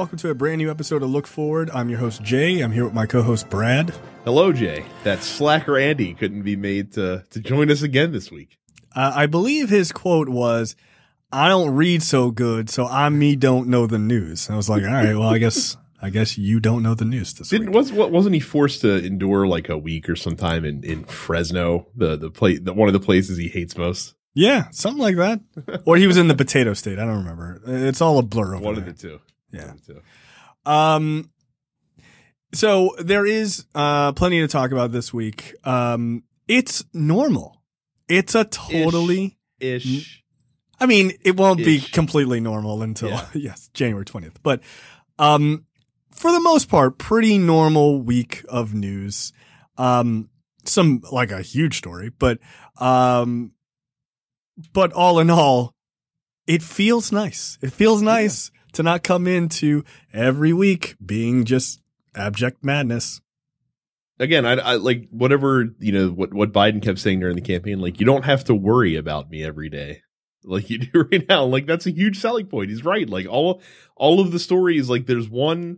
welcome to a brand new episode of Look Forward. I'm your host, Jay. I'm here with my co-host, Brad. Hello, Jay. That slacker Andy couldn't be made to join us again this week. I believe his quote was, "I don't read so good, so don't know the news." I was like, all right, well, I guess you don't know the news this week. Wasn't he forced to endure like a week or some time in Fresno, one of the places he hates most? Yeah, something like that. Or he was in the potato state. I don't remember. It's all a blur over One there. of the two. Yeah. One of the two. So there is plenty to talk about this week. It's normal. It's a totally ish. I mean, it won't be completely normal until January 20th. But for the most part, pretty normal week of news. Some like a huge story, but all in all, it feels nice. It feels nice to not come into every week being just abject madness. Again, I like whatever, what Biden kept saying during the campaign, like, you don't have to worry about me every day like you do right now. Like, that's a huge selling point. He's right. Like all of the stories, like there's one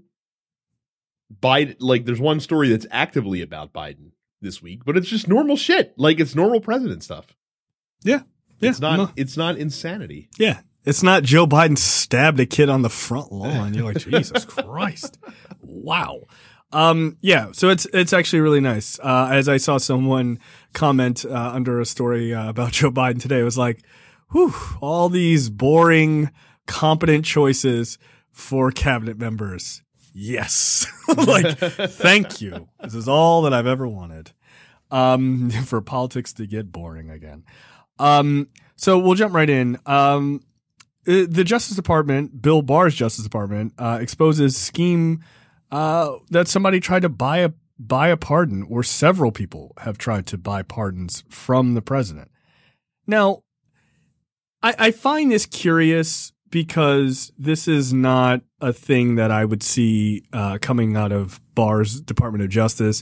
story that's actively about Biden this week, but it's just normal shit. Like, it's normal president stuff. Yeah. It's not insanity. Yeah. It's not Joe Biden stabbed a kid on the front lawn. You're like, Jesus Christ. Wow. So it's actually really nice. As I saw someone comment, under a story about Joe Biden today, it was like, whew, all these boring, competent choices for cabinet members. Yes. Like, thank you. This is all that I've ever wanted. For politics to get boring again. So we'll jump right in. The Justice Department, Bill Barr's Justice Department, exposes scheme that somebody tried to buy a pardon, or several people have tried to buy pardons from the president. Now, I find this curious because this is not a thing that I would see coming out of Barr's Department of Justice.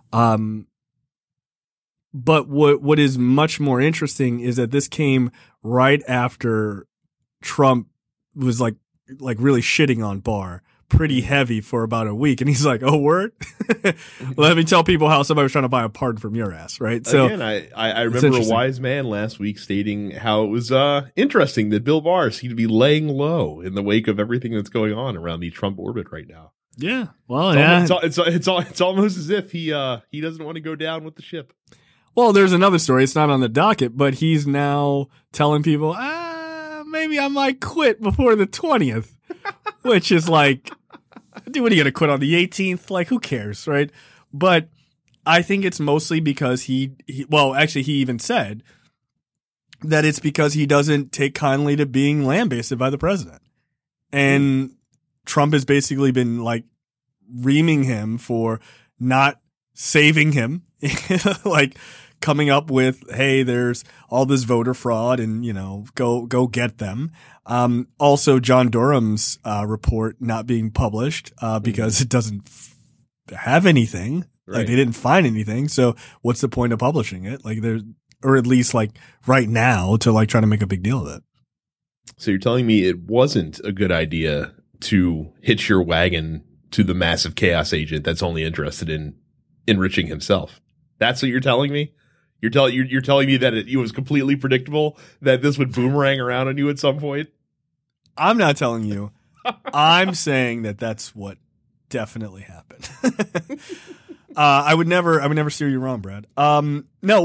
But what is much more interesting is that this came right after Trump was like really shitting on Barr pretty heavy for about a week. And he's like, oh, word? Let me tell people how somebody was trying to buy a pardon from your ass, right? So again, I remember a wise man last week stating how it was interesting that Bill Barr seemed to be laying low in the wake of everything that's going on around the Trump orbit right now. Yeah. Well, it's almost as if he doesn't want to go down with the ship. Well, there's another story. It's not on the docket, but he's now telling people, maybe I might quit before the 20th, which is like, dude, what are you going to quit on the 18th? Like, who cares, right? But I think it's mostly because he even said that it's because he doesn't take kindly to being lambasted by the president. And Trump has basically been like reaming him for not saving him, like coming up with, hey, there's all this voter fraud and, go get them. Also John Durham's report not being published because it doesn't have anything. Right. Like, they didn't find anything. So what's the point of publishing it? Like, or at least like right now, to like try to make a big deal of it. So you're telling me it wasn't a good idea to hitch your wagon to the massive chaos agent that's only interested in enriching himself? That's what you're telling me? You're telling me that it was completely predictable that this would boomerang around on you at some point? I'm not telling you. I'm saying that that's what definitely happened. I would never steer you wrong, Brad. No,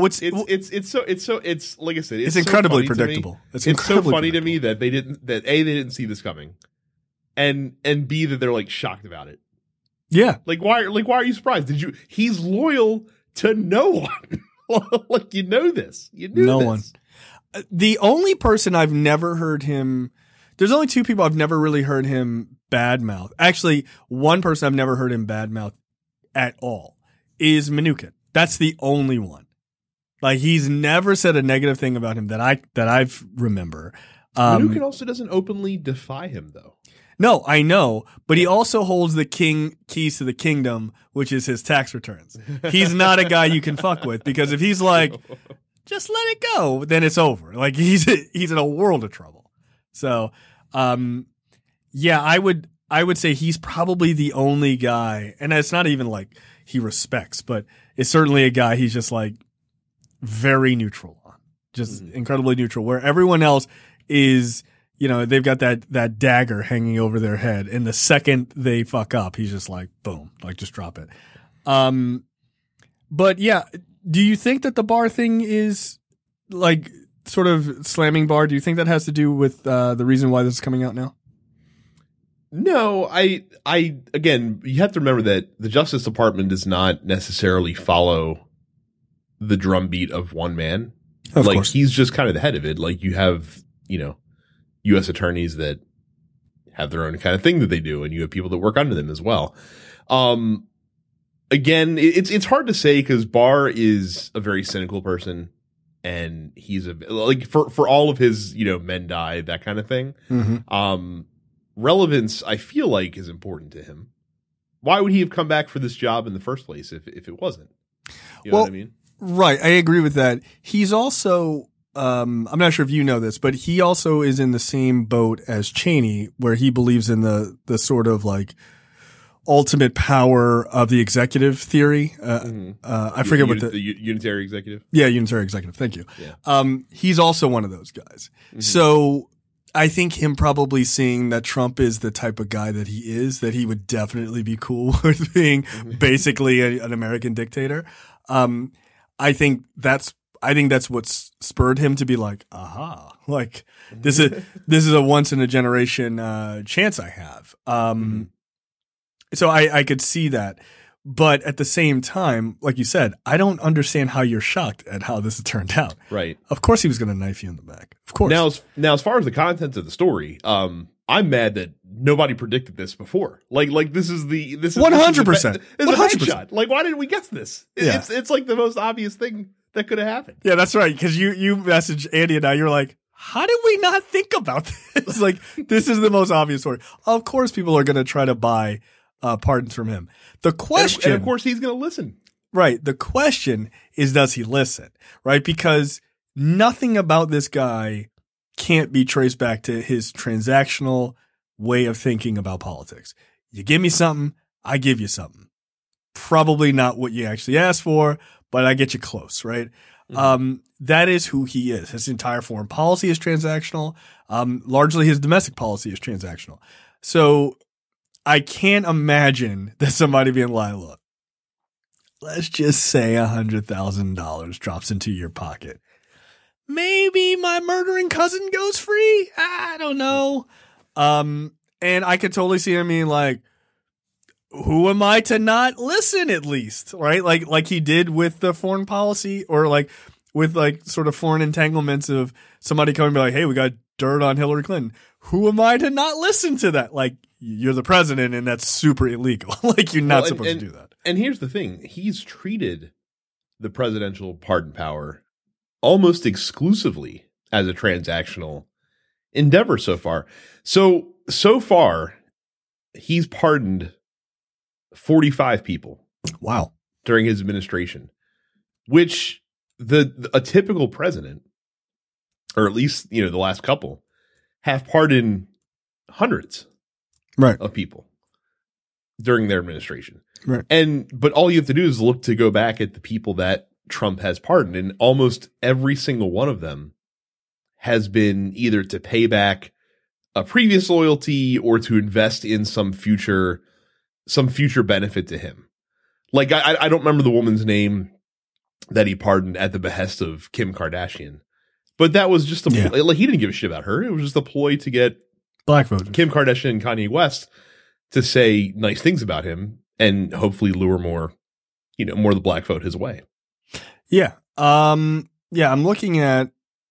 it's like I said, it's incredibly predictable. It's so funny to me that they didn't see this coming, and B, that they're like shocked about it. Yeah. Why are you surprised? He's loyal to no one. Like, this. You knew no this. one. The only person I've never heard him, there's only two people I've never really heard him badmouth. Actually, one person I've never heard him badmouth at all is Mnuchin. That's the only one. Like, he's never said a negative thing about him that I've remember. Mnuchin also doesn't openly defy him, though. No, I know, but he also holds the keys to the kingdom, which is his tax returns. He's not a guy you can fuck with, because if he's like, just let it go, then it's over. Like, he's in a world of trouble. So, I I would say he's probably the only guy, and it's not even like he respects, but it's certainly a guy he's just like very neutral on, just incredibly neutral, where everyone else is, you know, they've got that dagger hanging over their head, and the second they fuck up, he's just like, boom, like just drop it. But yeah, do you think that the Barr thing is like sort of slamming Barr? Do you think that has to do with the reason why this is coming out now? No, I again, you have to remember that the Justice Department does not necessarily follow the drumbeat of one man. Of like, course. he's just kind of the head of it. Like, you have, you know, U.S. attorneys that have their own kind of thing that they do, and you have people that work under them as well. Again, it's hard to say because Barr is a very cynical person, and he's like for all of his, you know, men die, that kind of thing. Relevance, I feel like, is important to him. Why would he have come back for this job in the first place if it wasn't? You know what I mean? Right. I agree with that. He's also, I'm not sure if you know this, but he also is in the same boat as Cheney, where he believes in the sort of like ultimate power of the executive theory. I forget what the unitary executive. Yeah, unitary executive. Thank you. Yeah. He's also one of those guys. So I think him probably seeing that Trump is the type of guy that he is, that he would definitely be cool with being basically an American dictator. I think that's what spurred him to be like, aha, like this is a once in a generation chance I have. So I could see that. But at the same time, like you said, I don't understand how you're shocked at how this turned out. Right. Of course he was going to knife you in the back. Of course. Now, as far as the content of the story, I'm mad that nobody predicted this before. Like this is 100%. This is a bad shot. Like, why didn't we guess this? It's like the most obvious thing that could have happened. Yeah, that's right. Because you messaged Andy and I. You're like, how did we not think about this? Like, this is the most obvious story. Of course, people are going to try to buy pardons from him. The question, and of course, he's going to listen. Right. The question is, does he listen? Right? Because nothing about this guy can't be traced back to his transactional way of thinking about politics. You give me something, I give you something. Probably not what you actually asked for, but I get you close, right? That is who he is. His entire foreign policy is transactional. Largely his domestic policy is transactional. So I can't imagine that somebody being like, look, let's just say $100,000 drops into your pocket. Maybe my murdering cousin goes free. I don't know. And I could totally see him being like, who am I to not listen at least? Right? Like he did with the foreign policy, or like with like sort of foreign entanglements of somebody coming and be like, hey, we got dirt on Hillary Clinton. Who am I to not listen to that? Like, you're the president and that's super illegal. Like, you're not supposed to do that. And here's the thing. He's treated the presidential pardon power almost exclusively as a transactional endeavor so far. So far, he's pardoned 45 people. Wow. During his administration, which a typical president, or at least, you know, the last couple, have pardoned hundreds of people during their administration. Right. But all you have to do is look to go back at the people that Trump has pardoned, and almost every single one of them has been either to pay back a previous loyalty or to invest in some future benefit to him. Like, I don't remember the woman's name that he pardoned at the behest of Kim Kardashian, but that was just like, he didn't give a shit about her. It was just a ploy to get black voters, Kim Kardashian and Kanye West, to say nice things about him and hopefully lure more of the black vote his way. Yeah. I'm looking at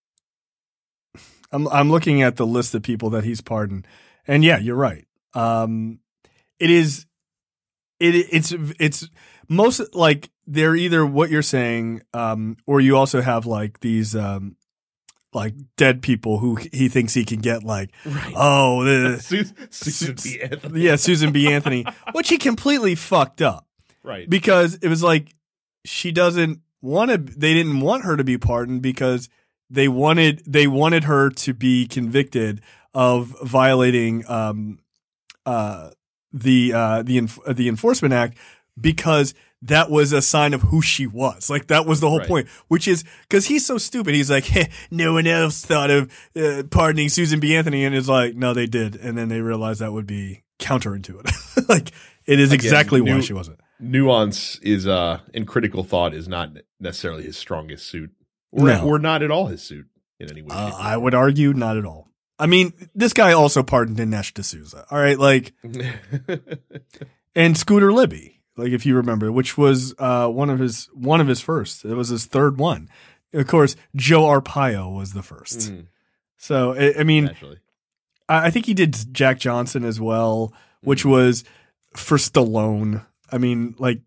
the list of people that he's pardoned, and yeah, you're right. It's most like they're either what you're saying, or you also have like these, like dead people who he thinks he can get, like, Susan B. Anthony. Yeah, Susan B. Anthony, which he completely fucked up. Right. Because it was like, they didn't want her to be pardoned because they wanted her to be convicted of violating, the Enforcement Act because that was a sign of who she was. Like that was the whole point, which is because he's so stupid. He's like, hey, no one else thought of pardoning Susan B. Anthony, and it's like, no, they did, and then they realized that would be counterintuitive. Like it is exactly why she wasn't. Nuance is in critical thought is not necessarily his strongest suit, or not at all his suit in any way. I would argue not at all. I mean, this guy also pardoned Dinesh D'Souza. All right, like, and Scooter Libby. Like if you remember, which was one of his first. It was his third one. Of course, Joe Arpaio was the first. So I mean, naturally. I think he did Jack Johnson as well, which was for Stallone. I mean, like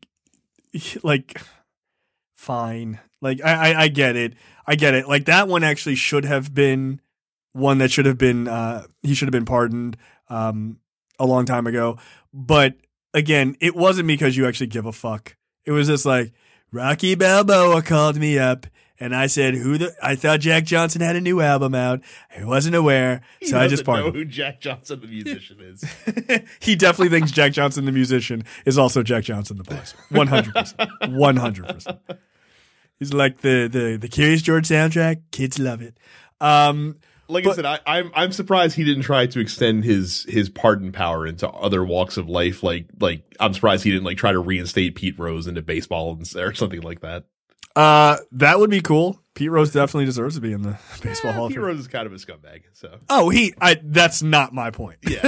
fine. Like I get it. I get it. Like that one actually should have been one that should have been he should have been pardoned a long time ago, but. Again, it wasn't because you actually give a fuck. It was just like Rocky Balboa called me up and I said, I thought Jack Johnson had a new album out. I wasn't aware. So I just pardoned. Know who Jack Johnson the musician is. He definitely thinks Jack Johnson the musician is also Jack Johnson the boxer. 100%. 100%. He's like the Curious George soundtrack. Kids love it. I said, I'm surprised he didn't try to extend his pardon power into other walks of life. Like I'm surprised he didn't try to reinstate Pete Rose into baseball or something like that. That would be cool. Pete Rose definitely deserves to be in the baseball Hall of Fame. Pete Rose is kind of a scumbag. So that's not my point. Yeah.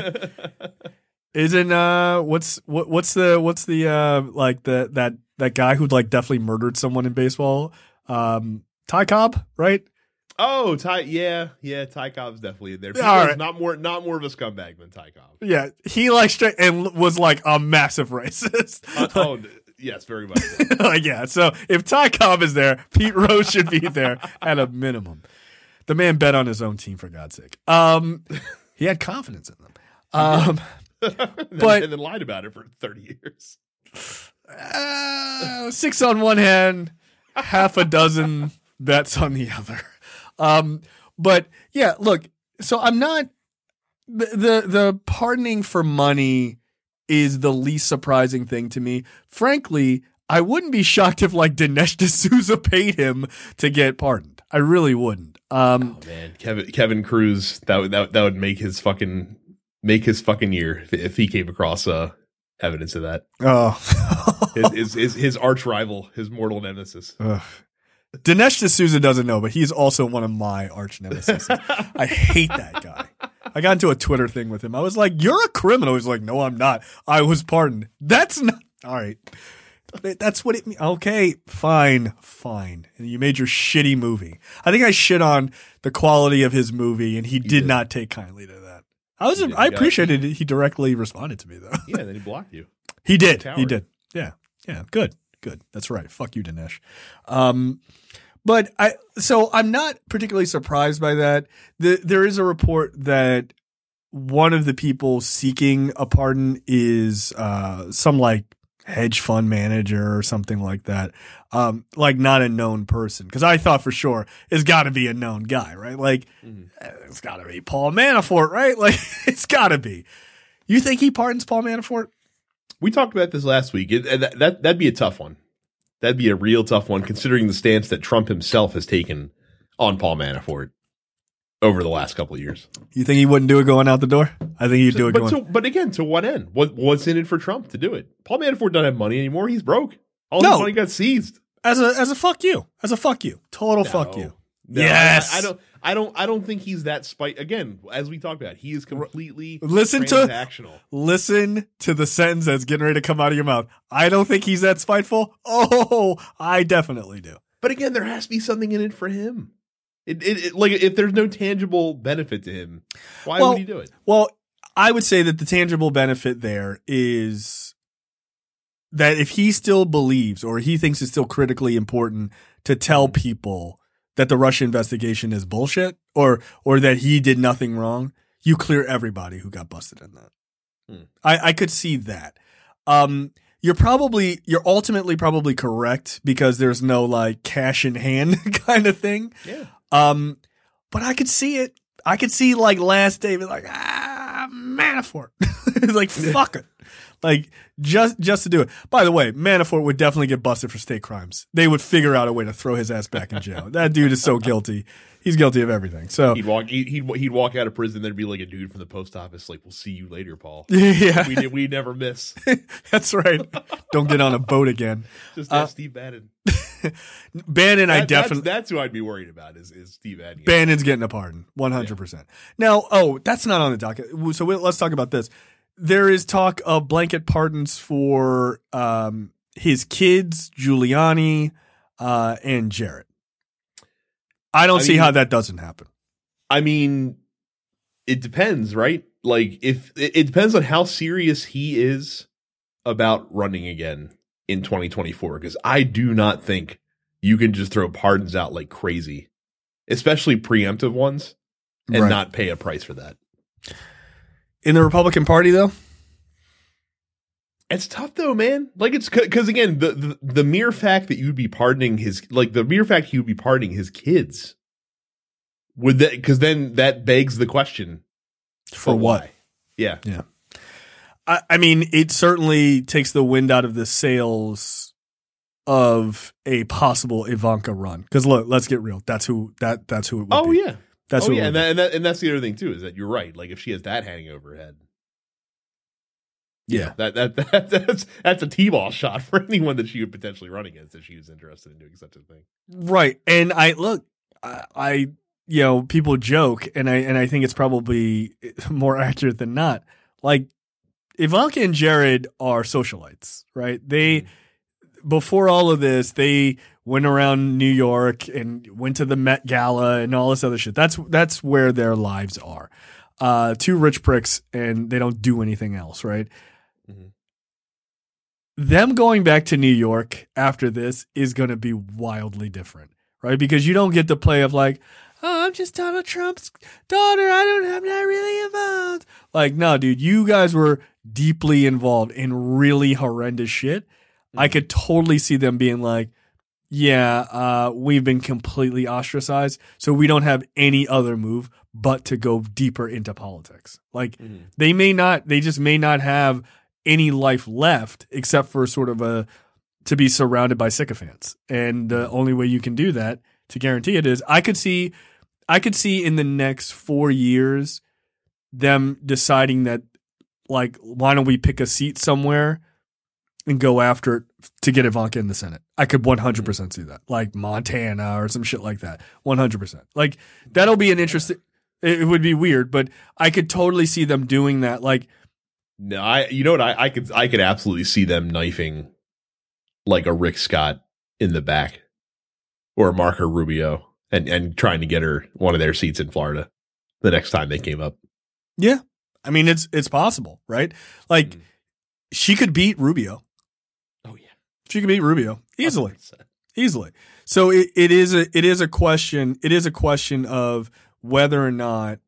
Isn't what's the like that guy who definitely murdered someone in baseball? Ty Cobb, right? Oh, Ty Cobb's definitely in there. All right. Not more of a scumbag than Ty Cobb. Yeah, he straight and was a massive racist. Yes, very much. So. So if Ty Cobb is there, Pete Rose should be there at a minimum. The man bet on his own team, for God's sake. He had confidence in them. But and then lied about it for 30 years. 6 on one hand, half a dozen bets on the other. But yeah, look, so I'm not the pardoning for money is the least surprising thing to me. Frankly, I wouldn't be shocked if Dinesh D'Souza paid him to get pardoned. I really wouldn't. Oh man, Kevin Cruz, that would make his fucking year if he came across evidence of that. Oh, his arch rival, his mortal nemesis. Dinesh D'Souza doesn't know, but he's also one of my arch nemesis. I hate that guy. I got into a Twitter thing with him. I was like, "You're a criminal." He's like, "No, I'm not. I was pardoned." That's not all right. That's what it means. Okay, fine. And you made your shitty movie. I think I shit on the quality of his movie, and he did not take kindly to that. I appreciated it. He directly responded to me though. Yeah, then he blocked you. He did. Yeah. Good. That's right. Fuck you, Dinesh. But I'm not particularly surprised by that. There is a report that one of the people seeking a pardon is some hedge fund manager or something like that. Not a known person. Because I thought for sure it's got to be a known guy, right? It's got to be Paul Manafort, right? It's got to be. You think he pardons Paul Manafort? We talked about this last week. That'd be a tough one. That'd be a real tough one, considering the stance that Trump himself has taken on Paul Manafort over the last couple of years. You think he wouldn't do it going out the door? I think he'd do it but again, to what end? What's in it for Trump to do it? Paul Manafort doesn't have money anymore. He's broke. All his money got seized. As a fuck you. Total fuck you. No, yes. I don't think he's that Again, as we talked about, he is completely transactional. Listen to the sentence that's getting ready to come out of your mouth. I don't think he's that spiteful. Oh, I definitely do. But again, there has to be something in it for him. If there's no tangible benefit to him, why would he do it? Well, I would say that the tangible benefit there is that if he still believes or he thinks it's still critically important to tell people that the Russia investigation is bullshit or that he did nothing wrong, you clear everybody who got busted in that. I could see that. You're ultimately probably correct because there's no cash in hand kind of thing. Yeah. But I could see it. I could see last day, Manafort Manafort. It's like, fuck it. Like, just to do it. By the way, Manafort would definitely get busted for state crimes. They would figure out a way to throw his ass back in jail. That dude is so guilty. He's guilty of everything. So he'd walk out of prison. There'd be like a dude from the post office, like, "We'll see you later, Paul." Yeah, we never miss. That's right. Don't get on a boat again. Just ask Steve Bannon. Bannon, that's who I'd be worried about is Steve Bannon. Bannon's getting a pardon, 100%. Yeah. Now, that's not on the docket. So let's talk about this. There is talk of blanket pardons for his kids, Giuliani, and Jared. I don't see how that doesn't happen. I mean, it depends, right? Like, if it depends on how serious he is about running again in 2024, because I do not think you can just throw pardons out like crazy, especially preemptive ones, and not pay a price for that. In the Republican Party, though? It's tough though, man. Like, it's because again, the mere fact that you'd be pardoning his kids would that, because then that begs the question for what? Why? Yeah. I mean, it certainly takes the wind out of the sails of a possible Ivanka run. Because look, let's get real. That's who it would be. Oh yeah, that's who. And that's the other thing too, is that you're right. Like, if she has that hanging over her head. Yeah, that's a T-ball shot for anyone that she would potentially run against if she was interested in doing such a thing. Right, and I people joke, and I think it's probably more accurate than not. Like, Ivanka and Jared are socialites, right? They before all of this, they went around New York and went to the Met Gala and all this other shit. That's where their lives are. Two rich pricks, and they don't do anything else, right? Them going back to New York after this is going to be wildly different, right? Because you don't get the play of like, oh, I'm just Donald Trump's daughter. I'm not really involved. Like, no, dude, you guys were deeply involved in really horrendous shit. I could totally see them being like, yeah, we've been completely ostracized, so we don't have any other move but to go deeper into politics. Like, they just may not have any life left except for sort of to be surrounded by sycophants. And the only way you can do that to guarantee it is I could see in the next 4 years them deciding that, like, why don't we pick a seat somewhere and go after it to get Ivanka in the Senate. I could 100% see that. Like Montana or some shit like that. 100%. Like, that'll be an interesting, it would be weird, but I could totally see them doing that. Like, no, I could absolutely see them knifing like a Rick Scott in the back or a Marco Rubio and trying to get her one of their seats in Florida the next time they came up. Yeah. I mean, it's possible, right? Like, she could beat Rubio. Oh yeah. She could beat Rubio easily. 100%. Easily. So it is a question of whether or not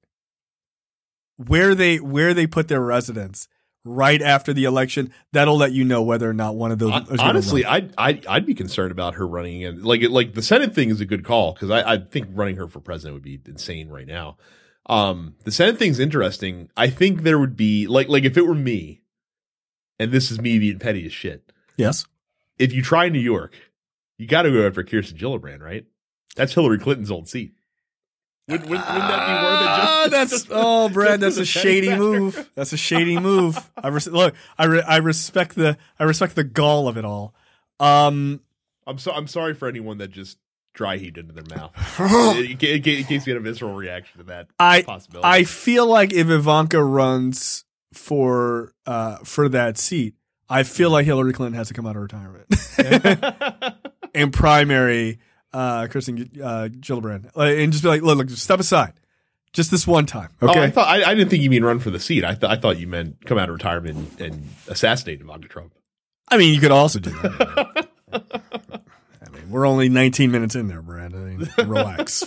where they put their residence right after the election. That'll let you know whether or not one of those. Honestly, I'd be concerned about her running again. Like the Senate thing is a good call, because I think running her for president would be insane right now. The Senate thing's interesting. I think there would be like if it were me, and this is me being petty as shit. Yes. If you try New York, you got to go after Kirsten Gillibrand, right? That's Hillary Clinton's old seat. Wouldn't that be worth it? Brad, that's a shady move. That's a shady move. I respect the gall of it all. I'm sorry for anyone that just dry heaved into their mouth in case you had a visceral reaction to that possibility. I feel like if Ivanka runs for that seat, I feel like Hillary Clinton has to come out of retirement and primary Kirsten Gillibrand, and just be like, look, just step aside, just this one time. Okay. I didn't think you mean run for the seat. I thought you meant come out of retirement and assassinate Ivanka Trump. I mean, you could also do that. I mean, we're only 19 minutes in there, Brad. I mean, relax.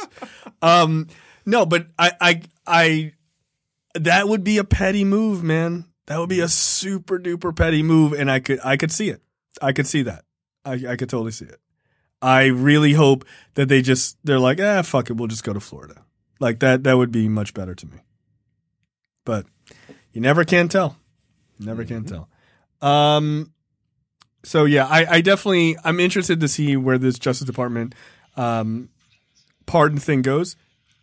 No, but I that would be a petty move, man. That would be a super duper petty move, and I could see it. I could see that. I could totally see it. I really hope that they're like, fuck it, we'll just go to Florida. Like that would be much better to me. But You never can tell. Never can tell. So yeah, I definitely, I'm interested to see where this Justice Department pardon thing goes.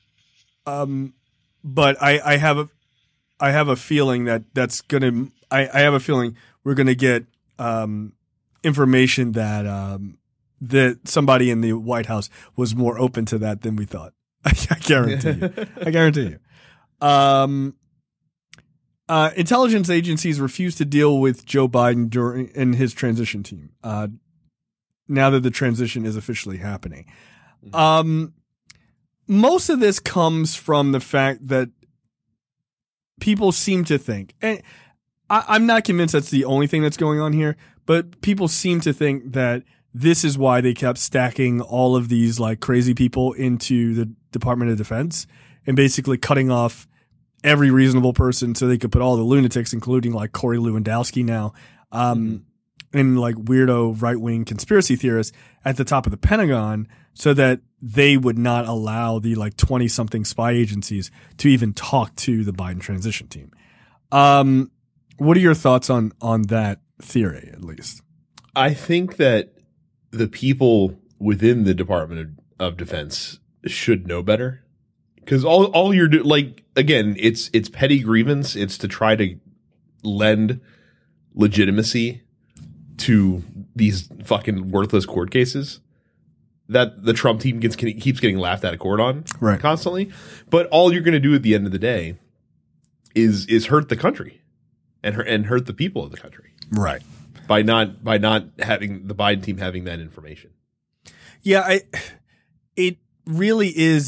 But I have a feeling that's gonna. I have a feeling we're gonna get information that somebody in the White House was more open to that than we thought. I guarantee you. I guarantee you. Intelligence agencies refuse to deal with Joe Biden in his transition team. Now that the transition is officially happening. Most of this comes from the fact that people seem to think, and I'm not convinced that's the only thing that's going on here, but people seem to think that this is why they kept stacking all of these like crazy people into the Department of Defense and basically cutting off every reasonable person so they could put all the lunatics, including like Corey Lewandowski now, and like weirdo right-wing conspiracy theorists at the top of the Pentagon so that they would not allow the like 20-something spy agencies to even talk to the Biden transition team. What are your thoughts on that theory, at least? I think that the people within the Department of Defense should know better. Because all you're doing, like, again, it's petty grievance. It's to try to lend legitimacy to these fucking worthless court cases that the Trump team keeps getting laughed out of court on constantly. But all you're going to do at the end of the day is hurt the country and hurt the people of the country. Right. By not having the Biden team having that information. Yeah, it really is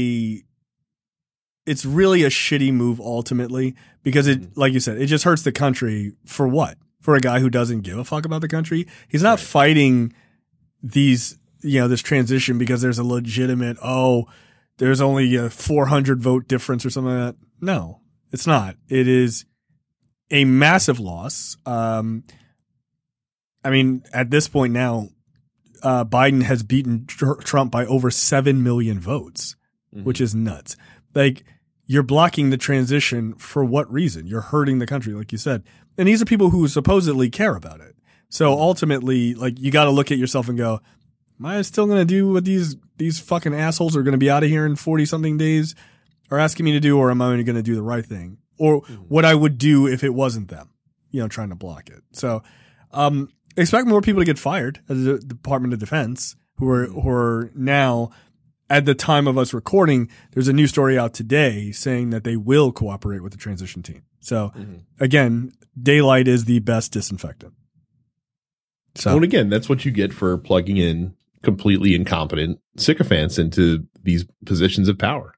it's really a shitty move ultimately because it, like you said, it just hurts the country for what? For a guy who doesn't give a fuck about the country. He's not fighting this transition because there's a legitimate, there's only a 400 vote difference or something like that. No, it's not. It is a massive loss. I mean, at this point now, Biden has beaten Trump by over 7 million votes, which is nuts. Like, you're blocking the transition for what reason? You're hurting the country, like you said. And these are people who supposedly care about it. So ultimately, like, you got to look at yourself and go, am I still going to do what these fucking assholes are going to be out of here in 40-something days are asking me to do, or am I going to do the right thing? Or what I would do if it wasn't them, trying to block it. So expect more people to get fired at the Department of Defense who are now, at the time of us recording, there's a new story out today saying that they will cooperate with the transition team. So again, daylight is the best disinfectant. So, and again, that's what you get for plugging in completely incompetent sycophants into these positions of power.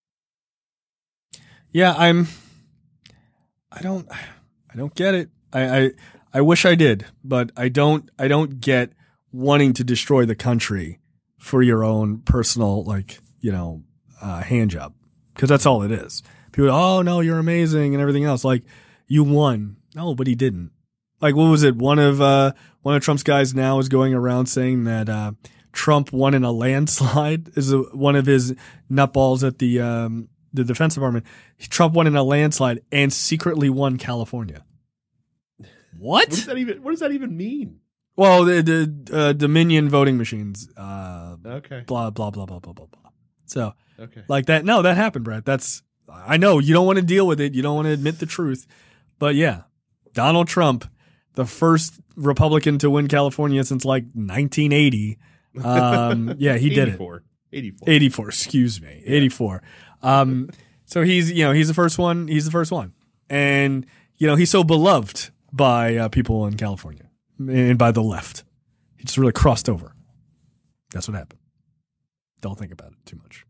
Yeah, I don't get it. I wish I did, but I don't get wanting to destroy the country for your own personal, hand job. Cause that's all it is. People, oh no, you're amazing and everything else. Like, you won. No, but he didn't. Like, what was it? One of Trump's guys now is going around saying that, Trump won in a landslide is one of his nutballs at the Defense Department. Trump won in a landslide and secretly won California. What? What does that even mean? Well, the Dominion voting machines. Okay. Blah, blah, blah, blah, blah, blah, blah. So, okay. Like that. No, that happened, Brad. I know you don't want to deal with it. You don't want to admit the truth. But yeah, Donald Trump, the first Republican to win California since like 1980. Yeah, he did it. 84, excuse me. 84. So he's the first one. He's the first one. And, he's so beloved by people in California and by the left. He just really crossed over. That's what happened. Don't think about it too much.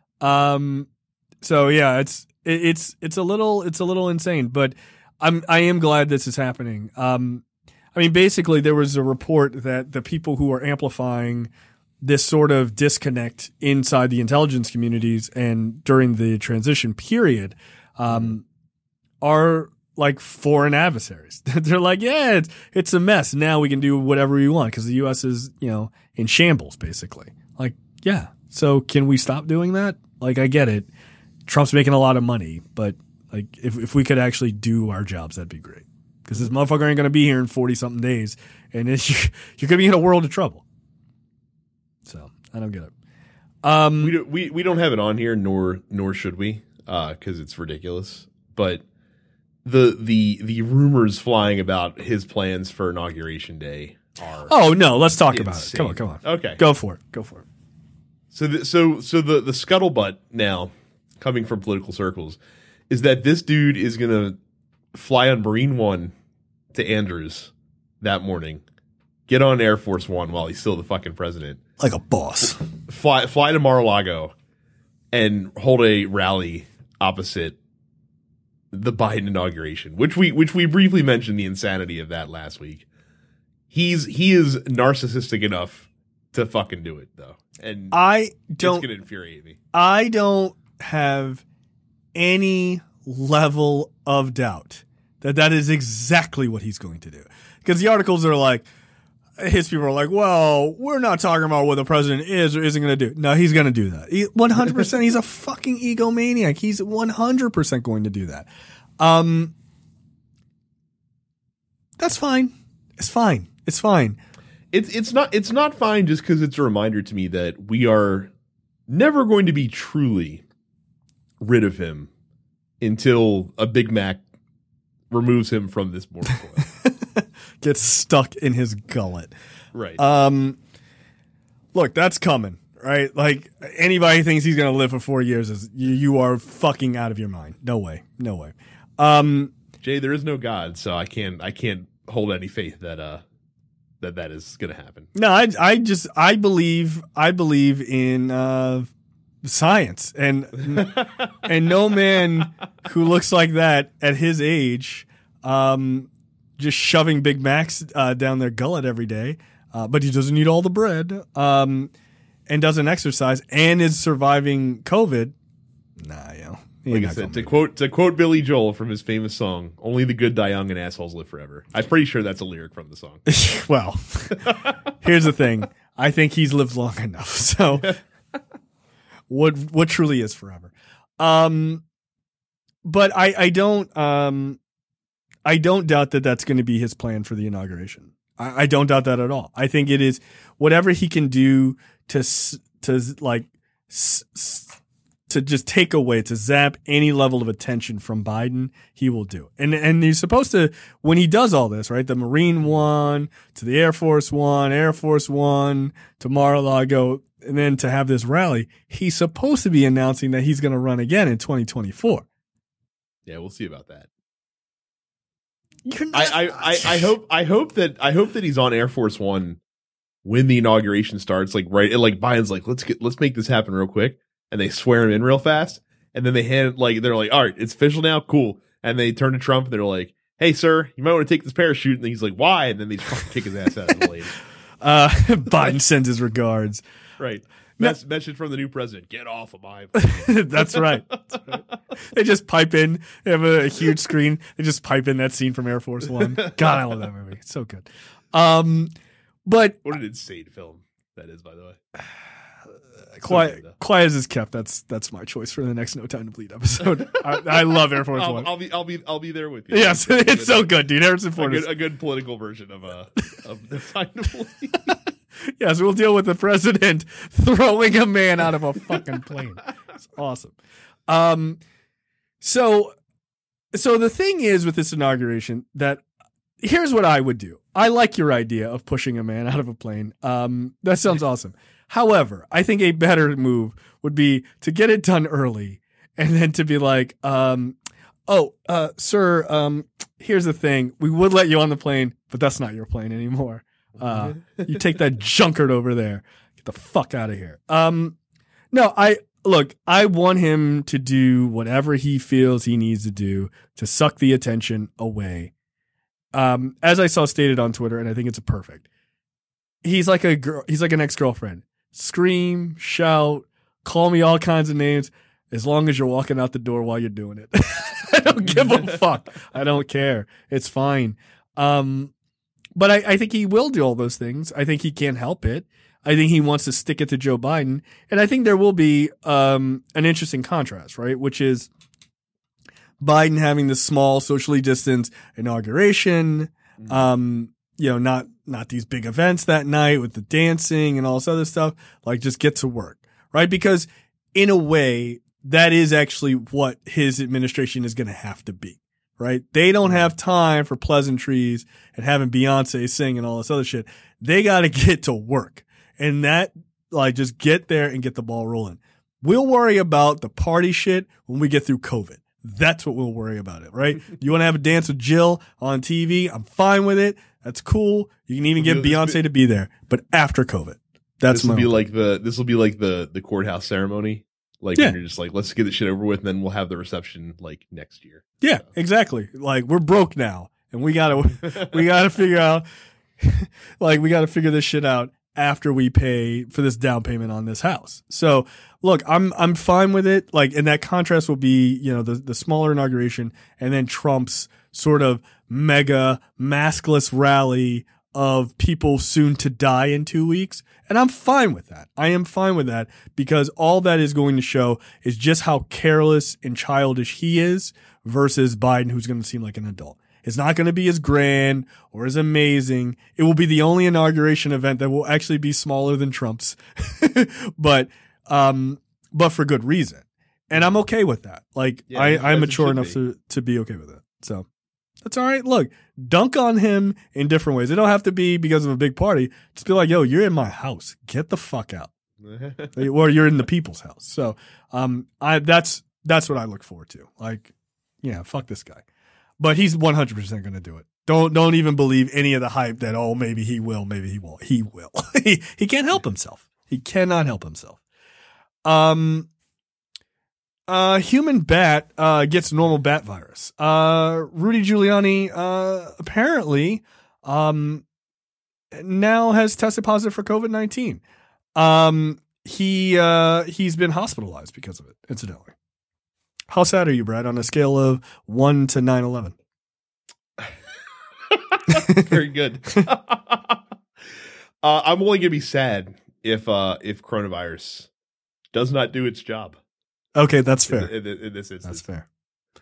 So yeah, it's a little insane, but I am glad this is happening. I mean, basically there was a report that the people who are amplifying this sort of disconnect inside the intelligence communities and during the transition period, are like foreign adversaries. They're like, yeah, it's a mess. Now we can do whatever we want because the U.S. is, in shambles, basically. Like, yeah. So can we stop doing that? Like, I get it. Trump's making a lot of money, but Like if we could actually do our jobs, that'd be great. Because this motherfucker ain't going to be here in 40 something days, and you're going to be in a world of trouble. So I don't get it. We don't have it on here, nor should we, because it's ridiculous. But the rumors flying about his plans for Inauguration Day are oh no, let's talk about insane. it. Come on. Okay, go for it. So the scuttlebutt now coming from political circles is that this dude is gonna fly on Marine One to Andrews that morning, get on Air Force One while he's still the fucking president, like a boss, fly to Mar-a-Lago and hold a rally opposite the Biden inauguration, which we briefly mentioned the insanity of that last week. He is narcissistic enough to fucking do it though, and it's gonna infuriate me. I don't have any level of doubt that is exactly what he's going to do, because the articles are like, his people are like, well, we're not talking about what the president is or isn't going to do. No, he's going to do that. 100%. He's a fucking egomaniac. He's 100% going to do that. That's fine. It's fine. It's fine. It's not fine just because it's a reminder to me that we are never going to be truly rid of him until a Big Mac removes him from this mortal coil. Gets stuck in his gullet. Right. Look, that's coming, right? Like, anybody thinks he's going to live for 4 years is you are fucking out of your mind. No way. Jay, there is no God, so I can't hold any faith that is going to happen. No, I believe in science, and no man who looks like that at his age, just shoving Big Macs down their gullet every day, but he doesn't eat all the bread, and doesn't exercise, and is surviving COVID. Nah, like I said, to quote Billy Joel from his famous song, "Only the good die young and assholes live forever." I'm pretty sure that's a lyric from the song. Well, here's the thing: I think he's lived long enough. So, what truly is forever? But I don't doubt that that's going to be his plan for the inauguration. I don't doubt that at all. I think it is whatever he can do to just take away, to zap any level of attention from Biden, he will do. And he's supposed to, when he does all this, right, the Marine One to the Air Force One to Mar-a-Lago, and then to have this rally, he's supposed to be announcing that he's going to run again in 2024. Yeah, we'll see about that. I hope that he's on Air Force One when the inauguration starts. Like Biden's like, let's make this happen real quick, and they swear him in real fast, and then they're like, all right, it's official now, cool. And they turn to Trump and they're like, hey sir, you might want to take this parachute. And he's like, why? And then they just fucking kick his ass out of the lane. Biden sends his regards. Right. Message from the new president: get off of my plane. That's right. They just pipe in. They have a huge screen. They just pipe in that scene from Air Force One. God, I love that movie. It's so good. But what an insane film that is, by the way. Quiet as is kept. That's my choice for the next No Time to Bleed episode. I love Air Force One. I'll be there with you. Yes, it's so good, dude. Harrison Ford is a good political version of No Time to Bleed. Yes, we'll deal with the president throwing a man out of a fucking plane. It's awesome. So the thing is with this inauguration that here's what I would do. I like your idea of pushing a man out of a plane. That sounds awesome. However, I think a better move would be to get it done early and then to be like, sir, here's the thing. We would let you on the plane, but that's not your plane anymore. You take that junkard over there. Get the fuck out of here. No, I want him to do whatever he feels he needs to do to suck the attention away. As I saw stated on Twitter, and I think it's perfect. He's like a girl. He's like an ex-girlfriend. Scream, shout, call me all kinds of names, as long as you're walking out the door while you're doing it. I don't give a fuck. I don't care. It's fine. But I think he will do all those things. I think he can't help it. I think he wants to stick it to Joe Biden. And I think there will be an interesting contrast, right? Which is Biden having this small socially distanced inauguration, not these big events that night with the dancing and all this other stuff, like just get to work, right? Because in a way, that is actually what his administration is going to have to be, right? They don't have time for pleasantries and having Beyonce sing and all this other shit. They got to get to work, and that, like, just get there and get the ball rolling. We'll worry about the party shit when we get through COVID. That's what we'll worry about it, right? You want to have a dance with Jill on TV? I'm fine with it. That's cool. You can even get Beyonce to be there, but after COVID, that's this will be like the courthouse ceremony. Like, when you're just like, let's get this shit over with, and then we'll have the reception like next year. Yeah, exactly. Like, we're broke now, and we gotta figure out, like, we gotta figure this shit out after we pay for this down payment on this house. So look, I'm fine with it. Like, and that contrast will be, the smaller inauguration and then Trump's sort of mega maskless rally of people soon to die in 2 weeks. And I'm fine with that. I am fine with that because all that is going to show is just how careless and childish he is versus Biden, who's going to seem like an adult. It's not going to be as grand or as amazing. It will be the only inauguration event that will actually be smaller than Trump's, but for good reason. And I'm okay with that. Like, I'm mature enough to be okay with it. So that's all right. Look, dunk on him in different ways. It don't have to be because of a big party. Just be like, yo, you're in my house. Get the fuck out. Or you're in the people's house. So, that's what I look forward to. Like, yeah, fuck this guy. But he's 100% going to do it. Don't even believe any of the hype that, oh, maybe he will, maybe he won't. He will. He can't help himself. He cannot help himself. Human bat gets normal bat virus. Rudy Giuliani apparently now has tested positive for COVID-19. He's been hospitalized because of it, incidentally. How sad are you, Brad, on a scale of 1 to 9/11? Very good. I'm only gonna be sad if coronavirus does not do its job. Okay, that's fair. In this instance. That's fair.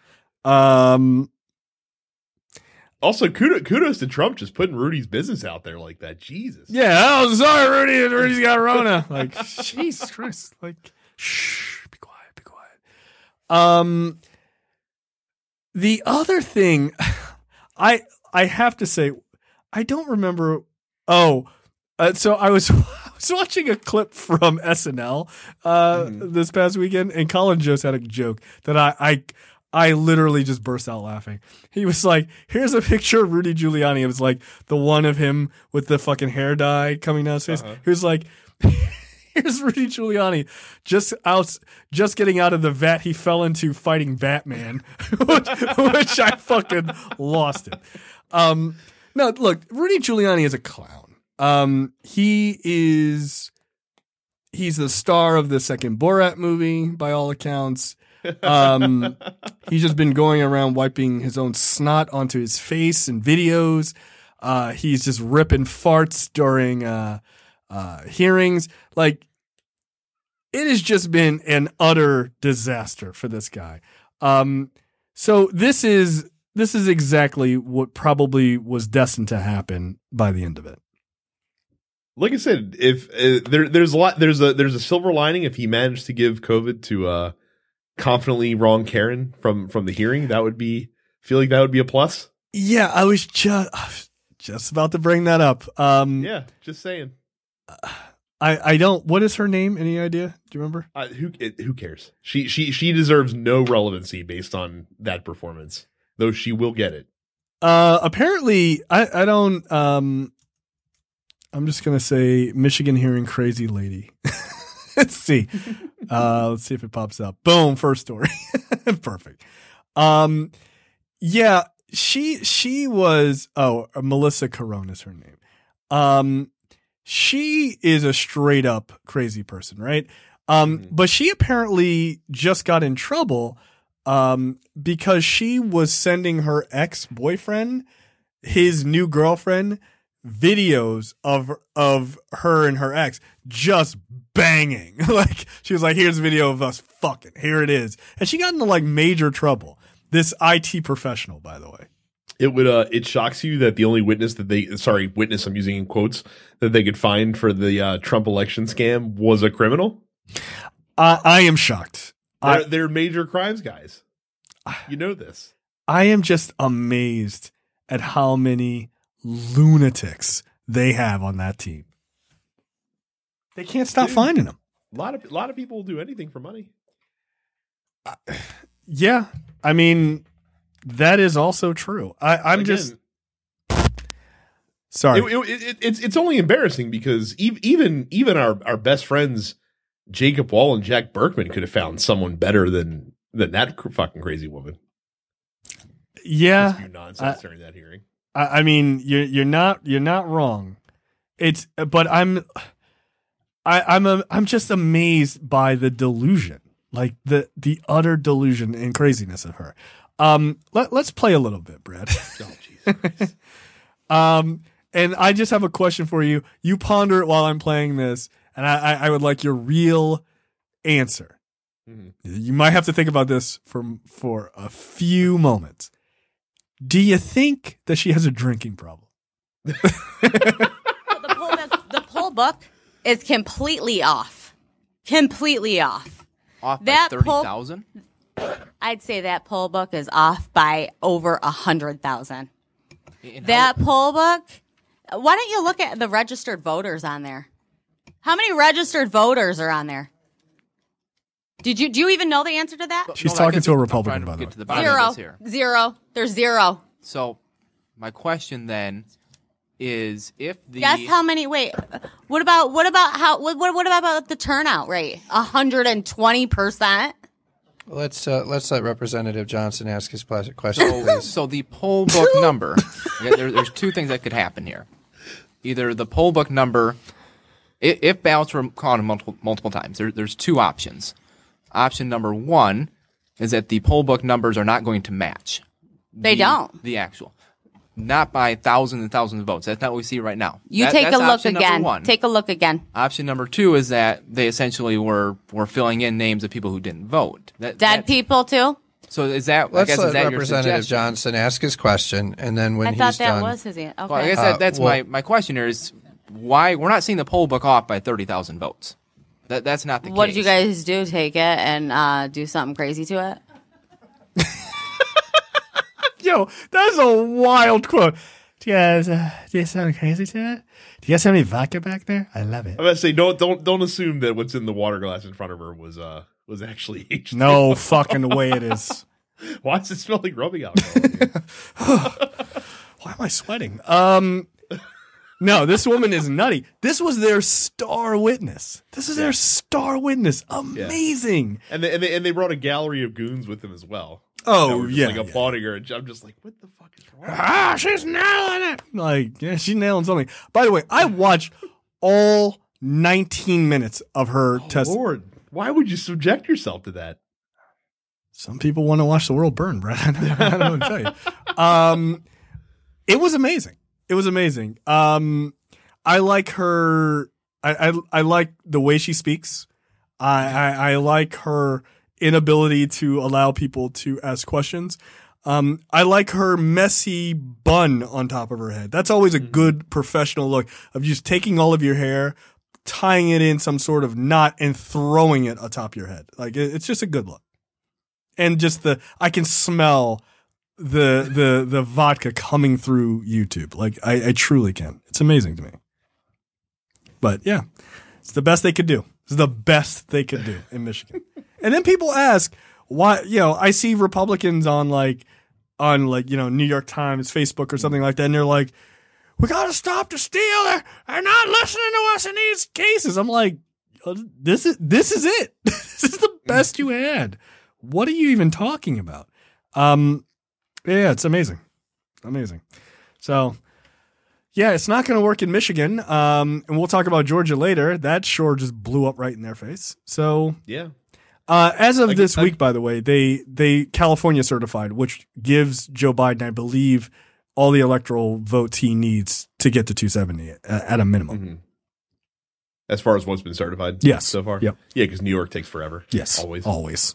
Also, kudos to Trump just putting Rudy's business out there like that. Jesus. Yeah. Oh, sorry, Rudy. Rudy's got Rona. Like, Jesus Christ. Like, shh. Be quiet. Be quiet. The other thing, I have to say, I don't remember. So I was watching a clip from SNL this past weekend, and Colin Jost had a joke that I literally just burst out laughing. He was like, here's a picture of Rudy Giuliani. It was like the one of him with the fucking hair dye coming down his face. He was like, here's Rudy Giuliani just getting out of the vat he fell into fighting Batman, which I fucking lost it. No, look, Rudy Giuliani is a clown. He's the star of the second Borat movie by all accounts. He's just been going around wiping his own snot onto his face in videos. He's just ripping farts during hearings. Like, it has just been an utter disaster for this guy. So this is exactly what probably was destined to happen by the end of it. Like I said, if there's a silver lining if he managed to give COVID to confidently wrong Karen from the hearing, feel like that would be a plus. Yeah, I was just about to bring that up. Yeah, just saying. I don't. What is her name? Any idea? Do you remember? Who cares? She deserves no relevancy based on that performance, though she will get it. Apparently, I don't. I'm just gonna say Michigan hearing crazy lady. Let's see. Let's see if it pops up. Boom, first story. Perfect. Yeah, she was, Melissa Carone is her name. She is a straight up crazy person, right? But she apparently just got in trouble, because she was sending her ex-boyfriend, his new girlfriend, videos of her and her ex just banging. Like, she was like, here's a video of us fucking, here it is. And she got into like major trouble. This IT professional, by the way. It would it shocks you that the only witness I'm using in quotes, that they could find for the Trump election scam was a criminal? I am shocked. They're major crimes guys. You know this. I am just amazed at how many lunatics they have on that team. They can't stop finding them. A lot of people will do anything for money. Yeah, I mean, that is also true. I'm just sorry. It's only embarrassing because even our best friends, Jacob Wall and Jack Berkman, could have found someone better than that fucking crazy woman. Yeah, nonsense during that hearing. I mean, you're not wrong. But I'm just amazed by the delusion, like the utter delusion and craziness of her. Let's play a little bit, Brad. Oh, Jesus. And I just have a question for you. You ponder it while I'm playing this, and I would like your real answer. Mm-hmm. You might have to think about this for a few moments. Do you think that she has a drinking problem? The poll book is completely off. Completely off. Off by 30,000? I'd say that poll book is off by over 100,000. That poll book, why don't you look at the registered voters on there? How many registered voters are on there? Do you even know the answer to that? She's talking to a Republican, by the way. Zero. There's zero. So my question then is, if the guess how many? Wait, what about the turnout rate? 120%. Let's let Representative Johnson ask his question, please. So the poll book number. There's two things that could happen here. Either the poll book number, if ballots were counted multiple times, there's two options. Option number one is that the poll book numbers are not going to match. They don't. The actual. Not by thousands and thousands of votes. That's not what we see right now. Take a look again. Take a look again. Option number two is that they essentially were filling in names of people who didn't vote. Dead people too? So is that? Let's is let that Representative Johnson ask his question, and then when he's done. I thought that was his answer. Okay. Well, I guess that's my question here is why we're not seeing the poll book off by 30,000 votes. That's not the case. What did you guys do? Take it and do something crazy to it? Yo, that's a wild quote. Do you guys do something crazy to it? Do you guys have any vodka back there? I love it. I'm gonna say don't assume that what's in the water glass in front of her was actually H2O. No fucking way it is. Why does it smell like rubbing alcohol? Why am I sweating? No, this woman is nutty. This was their star witness. Their star witness. Amazing. Yeah. And they brought a gallery of goons with them as well. Oh, yeah. Like applauding her. I'm just like, what the fuck is wrong? She's nailing it. Like, yeah, she's nailing something. By the way, I watched all 19 minutes of her test. Lord, why would you subject yourself to that? Some people want to watch the world burn, Brett. I don't know what to tell you. It was amazing. It was amazing. I like her. I like the way she speaks. I like her inability to allow people to ask questions. I like her messy bun on top of her head. That's always a good professional look of just taking all of your hair, tying it in some sort of knot and throwing it atop your head. Like it's just a good look. And just I can smell the vodka coming through YouTube. Like I truly can. It's amazing to me. But yeah, it's the best they could do. It's the best they could do in Michigan. And then people ask why, I see Republicans on New York Times, Facebook or something like that. And they're like, we got to stop the steal. They're not listening to us in these cases. I'm like, this is it. This is the best you had. What are you even talking about? Yeah, it's amazing. Amazing. So, yeah, it's not going to work in Michigan. And we'll talk about Georgia later. That sure just blew up right in their face. So, yeah. As of this week, by the way, they California certified, which gives Joe Biden, I believe, all the electoral votes he needs to get to 270 at a minimum. Mm-hmm. As far as what's been certified? Yes. So far? Yep. Yeah, because New York takes forever. Yes. Always.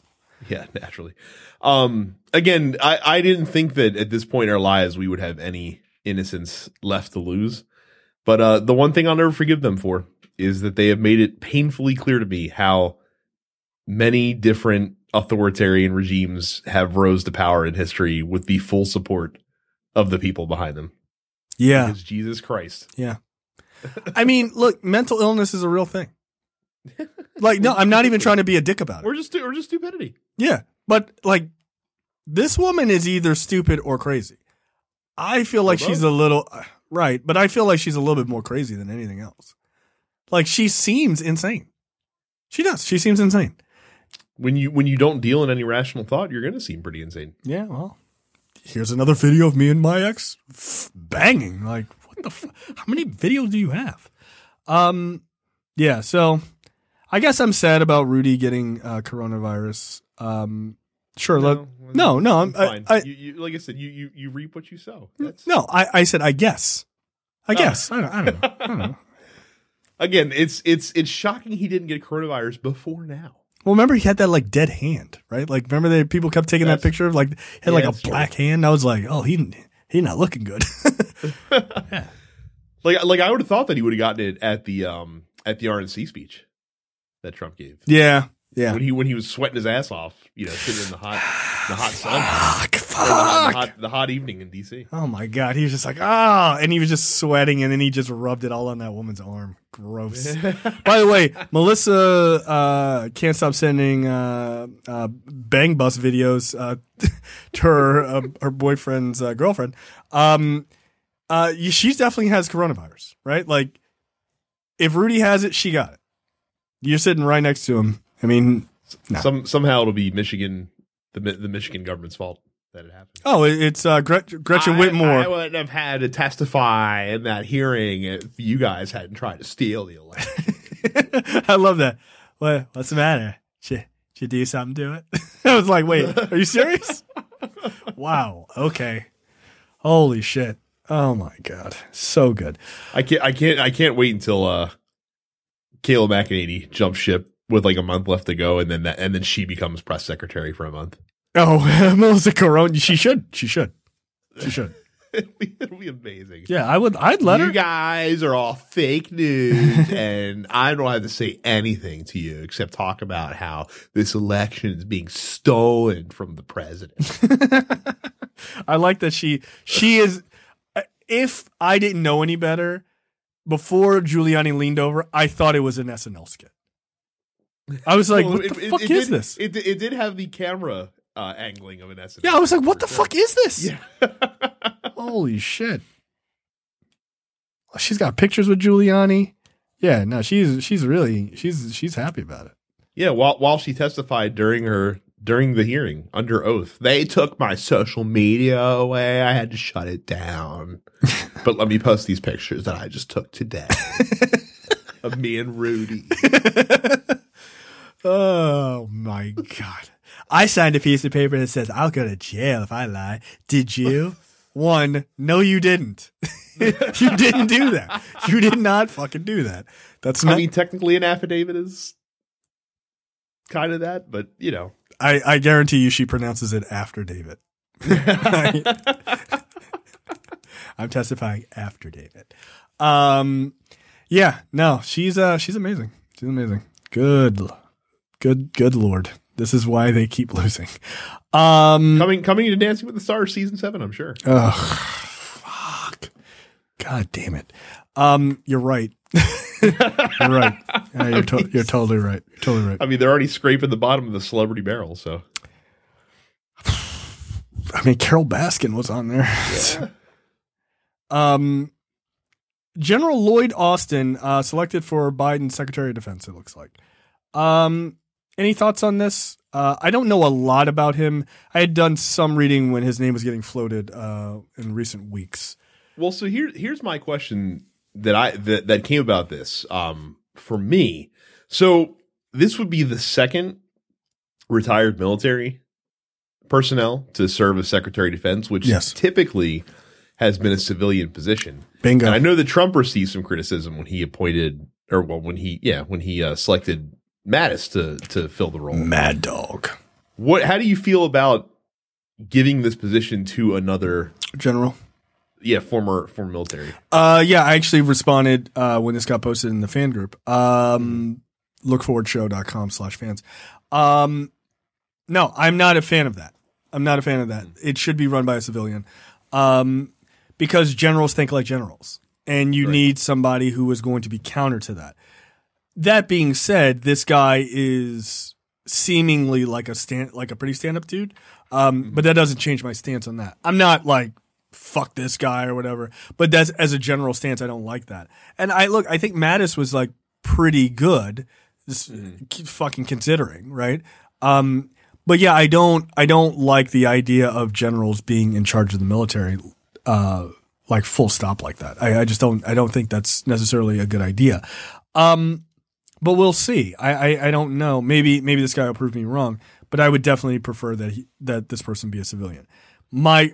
Yeah, naturally. Again, I didn't think that at this point in our lives we would have any innocence left to lose. But the one thing I'll never forgive them for is that they have made it painfully clear to me how many different authoritarian regimes have rose to power in history with the full support of the people behind them. Yeah. Because Jesus Christ. Yeah. I mean, look, mental illness is a real thing. Like, no, I'm not even trying to be a dick about it. Or just stupidity. Yeah. But, like, this woman is either stupid or crazy. I feel like she's a little, right, but I feel like she's a little bit more crazy than anything else. Like, she seems insane. She does. She seems insane. When you don't deal in any rational thought, you're going to seem pretty insane. Yeah, well, here's another video of me and my ex banging. Like, what the how many videos do you have? Yeah, so I guess I'm sad about Rudy getting coronavirus. Sure. No, I'm fine. You like I said, you reap what you sow. No, I said I guess. I guess. I don't know. Again, it's shocking he didn't get coronavirus before now. Well, remember he had that like dead hand, right? Like remember that people kept taking that picture of like he had like a black hand. I was like, oh, he not looking good. Yeah. Like I would have thought that he would have gotten it at the RNC speech that Trump gave. Yeah. Yeah. When he was sweating his ass off, sitting in the hot sun. Fuck. The hot evening in DC. Oh my God. He was just like, and he was just sweating and then he just rubbed it all on that woman's arm. Gross. By the way, Melissa can't stop sending bang bus videos to her boyfriend's girlfriend. She definitely has coronavirus, right? Like if Rudy has it, she got it. You're sitting right next to him. I mean, no. Somehow it'll be Michigan, the Michigan government's fault that it happened. Oh, it's Gretchen Whitmer. I wouldn't have had to testify in that hearing if you guys hadn't tried to steal the election. I love that. What's the matter? Should you do something to it? I was like, wait, are you serious? Wow. Okay. Holy shit. Oh my God. So good. I can't wait until Kayla McEnany jumps ship with like a month left to go, and then she becomes press secretary for a month. Oh, Melissa Corona. She should. It'll be amazing. Yeah, I'd let her. You guys are all fake news, and I don't have to say anything to you except talk about how this election is being stolen from the president. I like that she is. If I didn't know any better, before Giuliani leaned over, I thought it was an SNL skit. I was like, what the fuck is this? It did have the camera angling of an SNL. Yeah, I was like, what the fuck is this? Yeah. Holy shit. She's got pictures with Giuliani. Yeah, no, she's happy about it. Yeah, while she testified during the hearing under oath, they took my social media away. I had to shut it down. But let me post these pictures that I just took today of me and Rudy. Oh my God. I signed a piece of paper that says I'll go to jail if I lie. Did you? One, no, you didn't. You didn't do that. You did not fucking do that. I mean, technically an affidavit is kind of that, but I guarantee you she pronounces it after David. I'm testifying after David. Yeah, no, she's amazing. She's amazing. Good Lord. This is why they keep losing. Coming to Dancing with the Stars season 7, I'm sure. Ugh, fuck. God damn it. You're right. You're right. Yeah, you're totally right. You're totally right. I mean, they're already scraping the bottom of the celebrity barrel, so. I mean, Carol Baskin was on there. Yeah. General Lloyd Austin selected for Biden's Secretary of Defense, it looks like. Any thoughts on this? I don't know a lot about him. I had done some reading when his name was getting floated in recent weeks. Well, so here's my question that came about this for me. So this would be the second retired military personnel to serve as Secretary of Defense, which typically has been a civilian position. Bingo. And I know that Trump received some criticism when he selected Mattis to fill the role. Mad Dog. How do you feel about giving this position to another General. former military? Yeah, I actually responded when this got posted in the fan group. Lookforwardshow.com/fans. No, I'm not a fan of that. It should be run by a civilian. Because generals think like generals. And you need somebody who is going to be counter to that. That being said, this guy is seemingly like a pretty stand-up dude. But that doesn't change my stance on that. I'm not like, fuck this guy or whatever. But that's, as a general stance, I don't like that. And I think Mattis was like pretty good, fucking considering, right? But yeah, I don't like the idea of generals being in charge of the military, like full stop like that. I don't think that's necessarily a good idea. But we'll see. I don't know. Maybe this guy will prove me wrong, but I would definitely prefer that this person be a civilian. My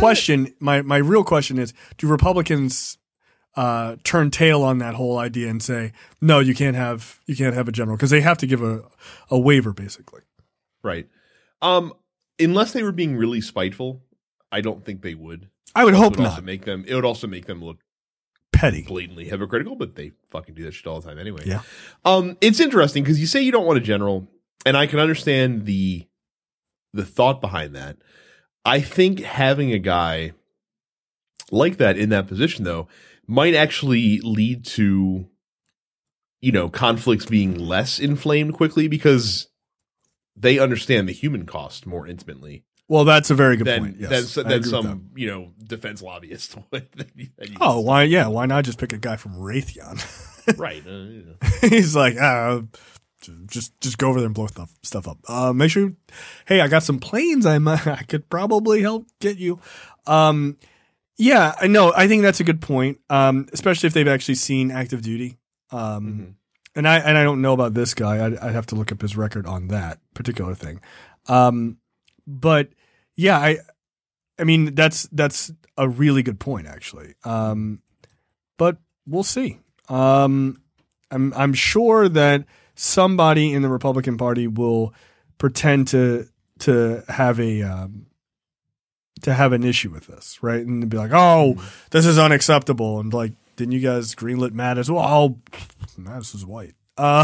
real question is, do Republicans turn tail on that whole idea and say, no, you can't have a general, because they have to give a waiver basically. Right. Unless they were being really spiteful, I don't think they would. I would hope not. It would also make them look petty, blatantly hypocritical, but they fucking do that shit all the time anyway. Yeah. It's interesting because you say you don't want a general, and I can understand the thought behind that. I think having a guy like that in that position, though, might actually lead to, conflicts being less inflamed quickly because they understand the human cost more intimately. Well, that's a very good point. Yes, than some, defense lobbyist would. Why not just pick a guy from Raytheon? Right. He's like, just go over there and blow stuff up. Make sure, hey, I got some planes. I could probably help get you. Yeah, no, I think that's a good point. Especially if they've actually seen active duty. And I don't know about this guy. I'd have to look up his record on that particular thing. But yeah, I mean, that's a really good point actually. But we'll see. I'm sure that somebody in the Republican Party will pretend to have an issue with this, right? And be like, "Oh, this is unacceptable," and like, didn't you guys greenlit Mattis? Well, Mattis is white.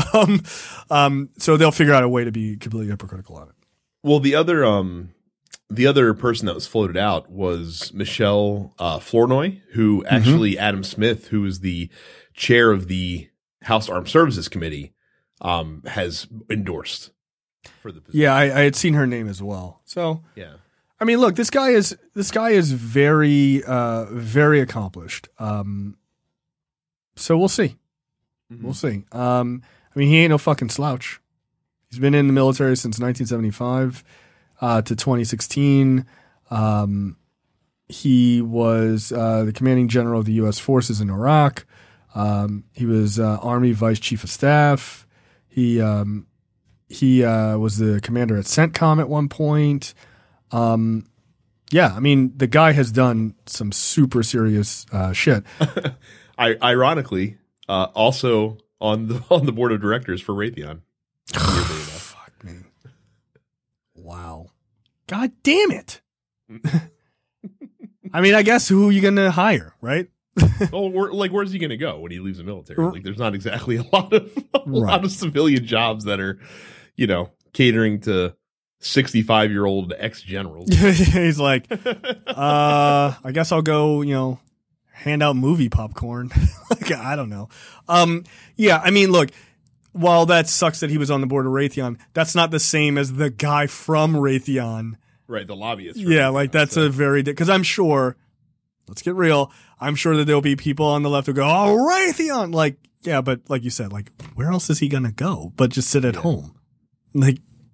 So they'll figure out a way to be completely hypocritical on it. Well, the other person that was floated out was Michelle Flournoy, who actually Adam Smith, who is the chair of the House Armed Services Committee, has endorsed for the position. Yeah, I had seen her name as well. So yeah, I mean, look, this guy is very very accomplished. So we'll see. We'll see. I mean, he ain't no fucking slouch. He's been in the military since 1975 to 2016. He was the commanding general of the U.S. forces in Iraq. He was Army Vice Chief of Staff. He was the commander at CENTCOM at one point. Yeah, I mean, the guy has done some super serious shit. Ironically, also on the board of directors for Raytheon. Fuck me. Wow. God damn it. I mean, I guess who are you going to hire, right? Well, where's he going to go when he leaves the military? Like, there's not exactly a lot of civilian jobs that are, catering to 65-year-old ex-generals. He's like, I guess I'll go, hand out movie popcorn. Like, I don't know. Yeah, I mean, look, while that sucks that he was on the board of Raytheon, that's not the same as the guy from Raytheon. Right, the lobbyist. Yeah, Raytheon, like that's a very, because I'm sure, let's get real, I'm sure that there'll be people on the left who go, oh, Raytheon. Like, yeah, but like you said, like, where else is he going to go but just sit at home? Like,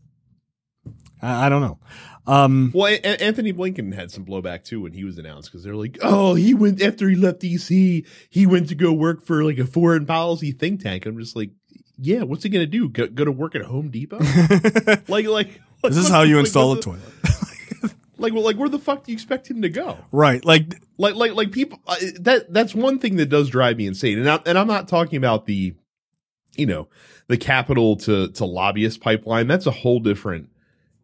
I don't know. Well, Anthony Blinken had some blowback too when he was announced, because they're like, oh, he went after he left DC, he went to go work for like a foreign policy think tank. I'm just like, yeah, what's he gonna do? Go to work at Home Depot? like this is how you install a toilet. Like where the fuck do you expect him to go? Right, like people. That's one thing that does drive me insane, and I'm not talking about the, the capital to lobbyist pipeline. That's a whole different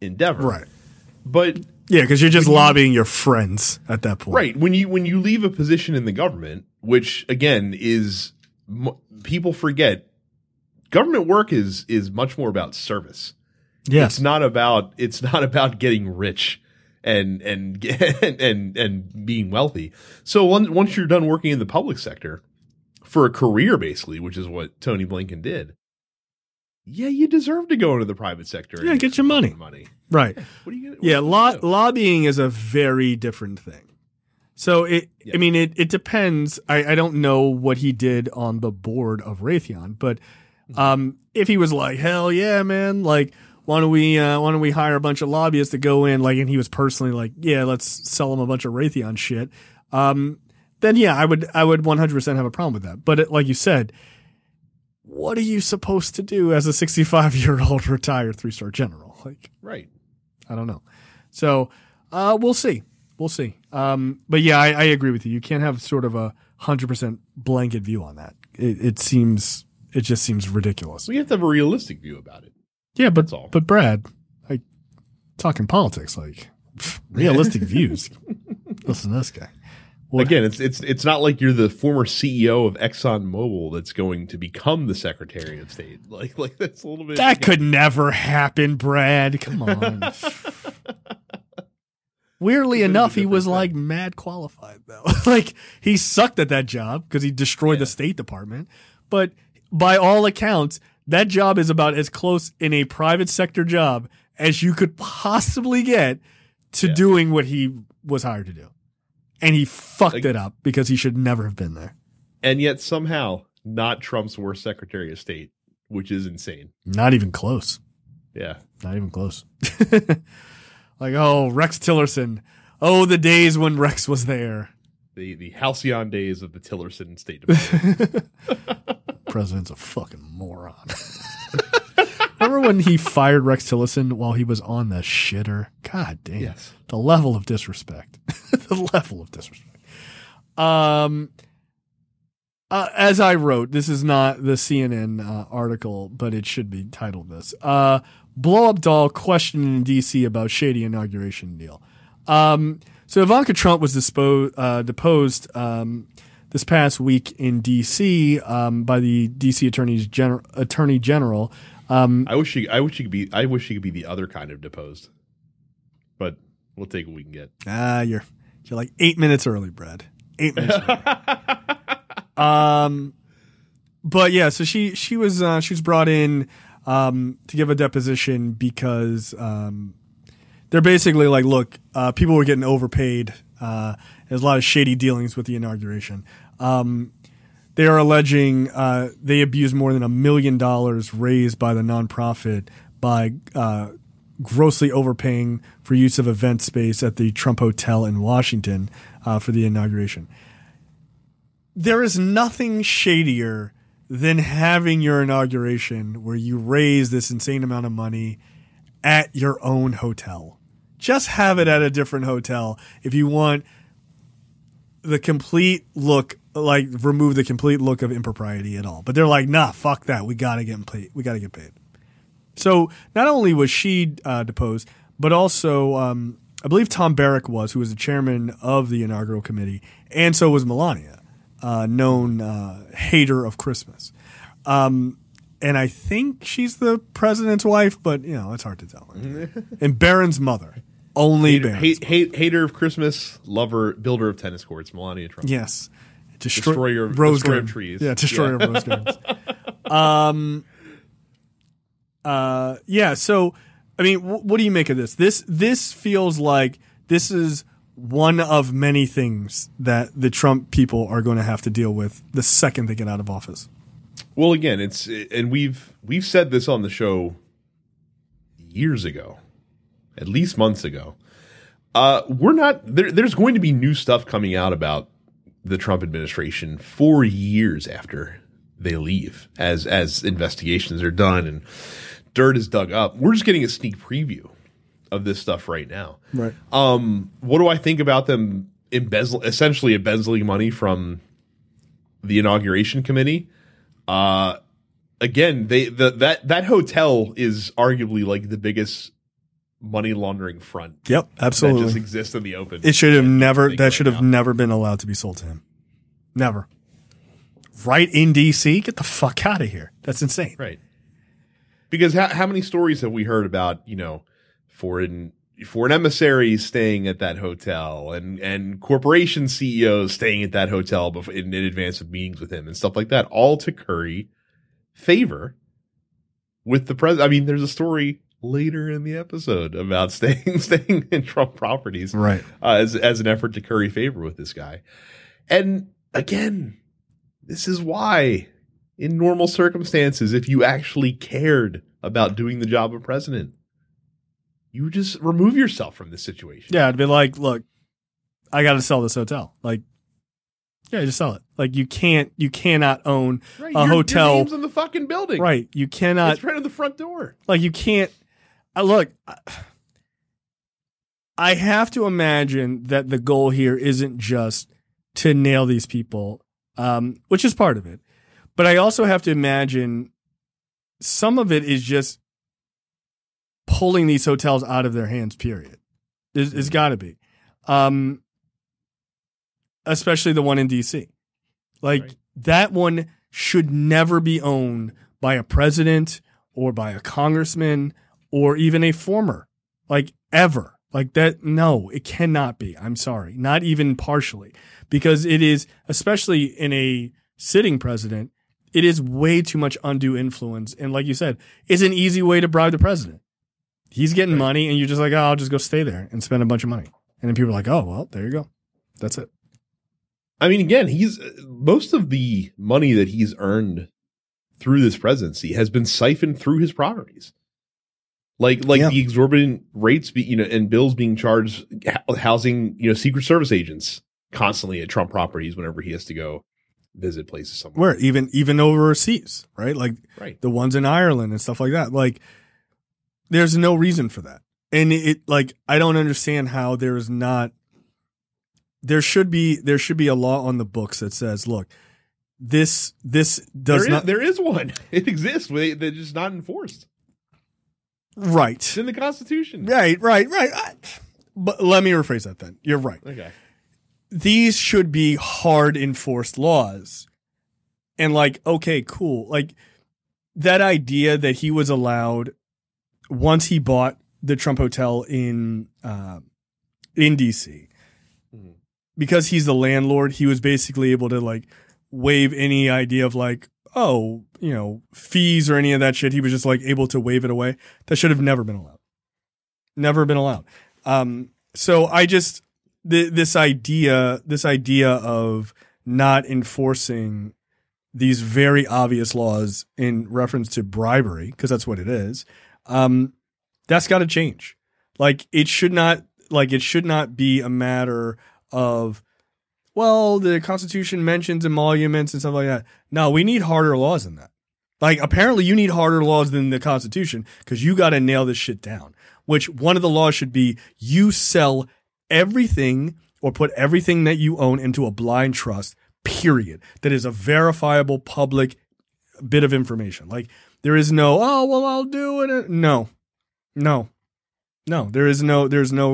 endeavor. Right. But Yeah, because you're just lobbying your friends at that point. right, when you leave a position in the government, which again is people forget, government work is much more about service. Yes. It's not about getting rich and being wealthy. So once you're done working in the public sector for a career, basically, which is what Tony Blinken did, yeah, you deserve to go into the private sector. Yeah, and get your money. What Right. are you gonna, Yeah, what are you gonna do? lobbying is a very different thing. So it depends. I don't know what he did on the board of Raytheon, but if he was like, hell yeah, man, like why don't we hire a bunch of lobbyists to go in, like, and he was personally like, yeah, let's sell them a bunch of Raytheon shit. Then yeah, I would 100% have a problem with that. But like you said, what are you supposed to do as a 65-year-old retired 3-star general? Like, Right. I don't know. So we'll see. We'll see. But yeah, I agree with you. You can't have sort of a 100% blanket view on that. It just seems ridiculous. So you have to have a realistic view about it. Yeah, but That's all. but Brad, like talking politics, like realistic views. Listen to this guy. What- Again, it's not like you're the former CEO of ExxonMobil that's going to become the Secretary of State. Like that's a little bit. That could never happen, Brad. Come on. Weirdly enough, he was like mad qualified though. Like he sucked at that job because he destroyed the State Department. But by all accounts, that job is about as close in a private sector job as you could possibly get to doing what he was hired to do. And he fucked it up because he should never have been there. And yet somehow not Trump's worst Secretary of State, which is insane. Not even close. Yeah. Not even close. Like, oh, Rex Tillerson. Oh, the days when Rex was there. The halcyon days of the Tillerson State Department. President's a fucking moron. Remember when he fired Rex Tillerson while he was on the shitter? God damn. Yes. The level of disrespect. The level of disrespect. As I wrote, this is not the CNN article, but it should be titled this. Blow up doll questioned in D.C. about shady inauguration deal. So Ivanka Trump was deposed this past week in D.C. By the D.C. Attorney General. I wish she could be the other kind of deposed. But we'll take what we can get. You're like 8 minutes early, Brad. 8 minutes early. But yeah, so she was brought in to give a deposition because they're basically like, look, people were getting overpaid. There's a lot of shady dealings with the inauguration. They are alleging they abused more than $1 million raised by the nonprofit by grossly overpaying for use of event space at the Trump Hotel in Washington for the inauguration. There is nothing shadier than having your inauguration where you raise this insane amount of money at your own hotel. Just have it at a different hotel if you want the complete look, like remove the complete look of impropriety at all. But they're like, nah, fuck that. We gotta get paid. We gotta get paid. So not only was she deposed, but also I believe Tom Barrack who was the chairman of the inaugural committee, and so was Melania, known hater of Christmas. And I think she's the president's wife, but you know it's hard to tell. And Barron's mother, only Barron's hater of Christmas, lover, builder of tennis courts, Melania Trump. Yes. Destroyer of trees. Yeah, destroyer of rose gardens. Yeah, so, I mean, what do you make of this? This feels like this is one of many things that the Trump people are going to have to deal with the second they get out of office. Well, again, and we've said this on the show years ago, at least months ago. We're not there's going to be new stuff coming out about the Trump administration for years after they leave, as investigations are done and dirt is dug up. We're just getting a sneak preview of this stuff right now. Right. What do I think about them essentially embezzling money from the inauguration committee? Again, that hotel is arguably like the biggest money laundering front. Yep, That absolutely. just exists in the open. It should have never. Think That right should have now. never been allowed to be sold to him. Never. Right in D.C. Get the fuck out of here. That's insane. Right. Because how many stories have we heard about, foreign emissaries staying at that hotel and corporation CEOs staying at that hotel in advance of meetings with him and stuff like that, all to curry favor with the president. I mean, there's a story later in the episode about staying in Trump properties, Right. as an effort to curry favor with this guy. And again, this is why, in normal circumstances, if you actually cared about doing the job of president, you would just remove yourself from this situation. Yeah, I'd be like, look, I got to sell this hotel. Like, yeah, just sell it. Like, you cannot own Right, a hotel. Your name's in the fucking building. Right. You cannot. It's right on the front door. Like, you can't. Look, I have to imagine that the goal here isn't just to nail these people, which is part of it. But I also have to imagine some of it is just pulling these hotels out of their hands, period. It's got to be. Especially the one in D.C. Like, Right. that one should never be owned by a president or by a congressman or even a former, like, ever. Like that, no, it cannot be. I'm sorry. Not even partially. Because it is, especially in a sitting president, it is way too much undue influence. And like you said, it's an easy way to bribe the president. He's getting money and you're just like, oh, I'll just go stay there and spend a bunch of money. And then people are like, oh, well, there you go. That's it. I mean, again, most of the money that he's earned through this presidency has been siphoned through his properties. Like Yeah. the exorbitant rates, and bills being charged, housing, Secret Service agents constantly at Trump properties whenever he has to go visit places somewhere. Where even overseas, right? Like Right. the ones in Ireland and stuff like that. Like there's no reason for that. And I don't understand how there should be a law on the books that says, look, this does not. There is one. It exists. They're just not enforced. Right. It's in the Constitution. Right. But let me rephrase that then. You're right. Okay. These should be hard enforced laws. And like, okay, cool. Like that idea that he was allowed once he bought the Trump Hotel in DC, because he's the landlord, he was basically able to like waive any idea of like, oh, fees or any of that shit. He was just like able to waive it away. That should have never been allowed. Never been allowed. So I just, this idea of not enforcing these very obvious laws in reference to bribery, because that's what it is, that's got to change. Like it should not be a matter of, well, the Constitution mentions emoluments and stuff like that. No, we need harder laws than that. Like apparently you need harder laws than the Constitution because you got to nail this shit down. Which one of the laws should be you sell everything or put everything that you own into a blind trust, period. That is a verifiable public bit of information. Like there is no, oh, well, I'll do it. No, there is no,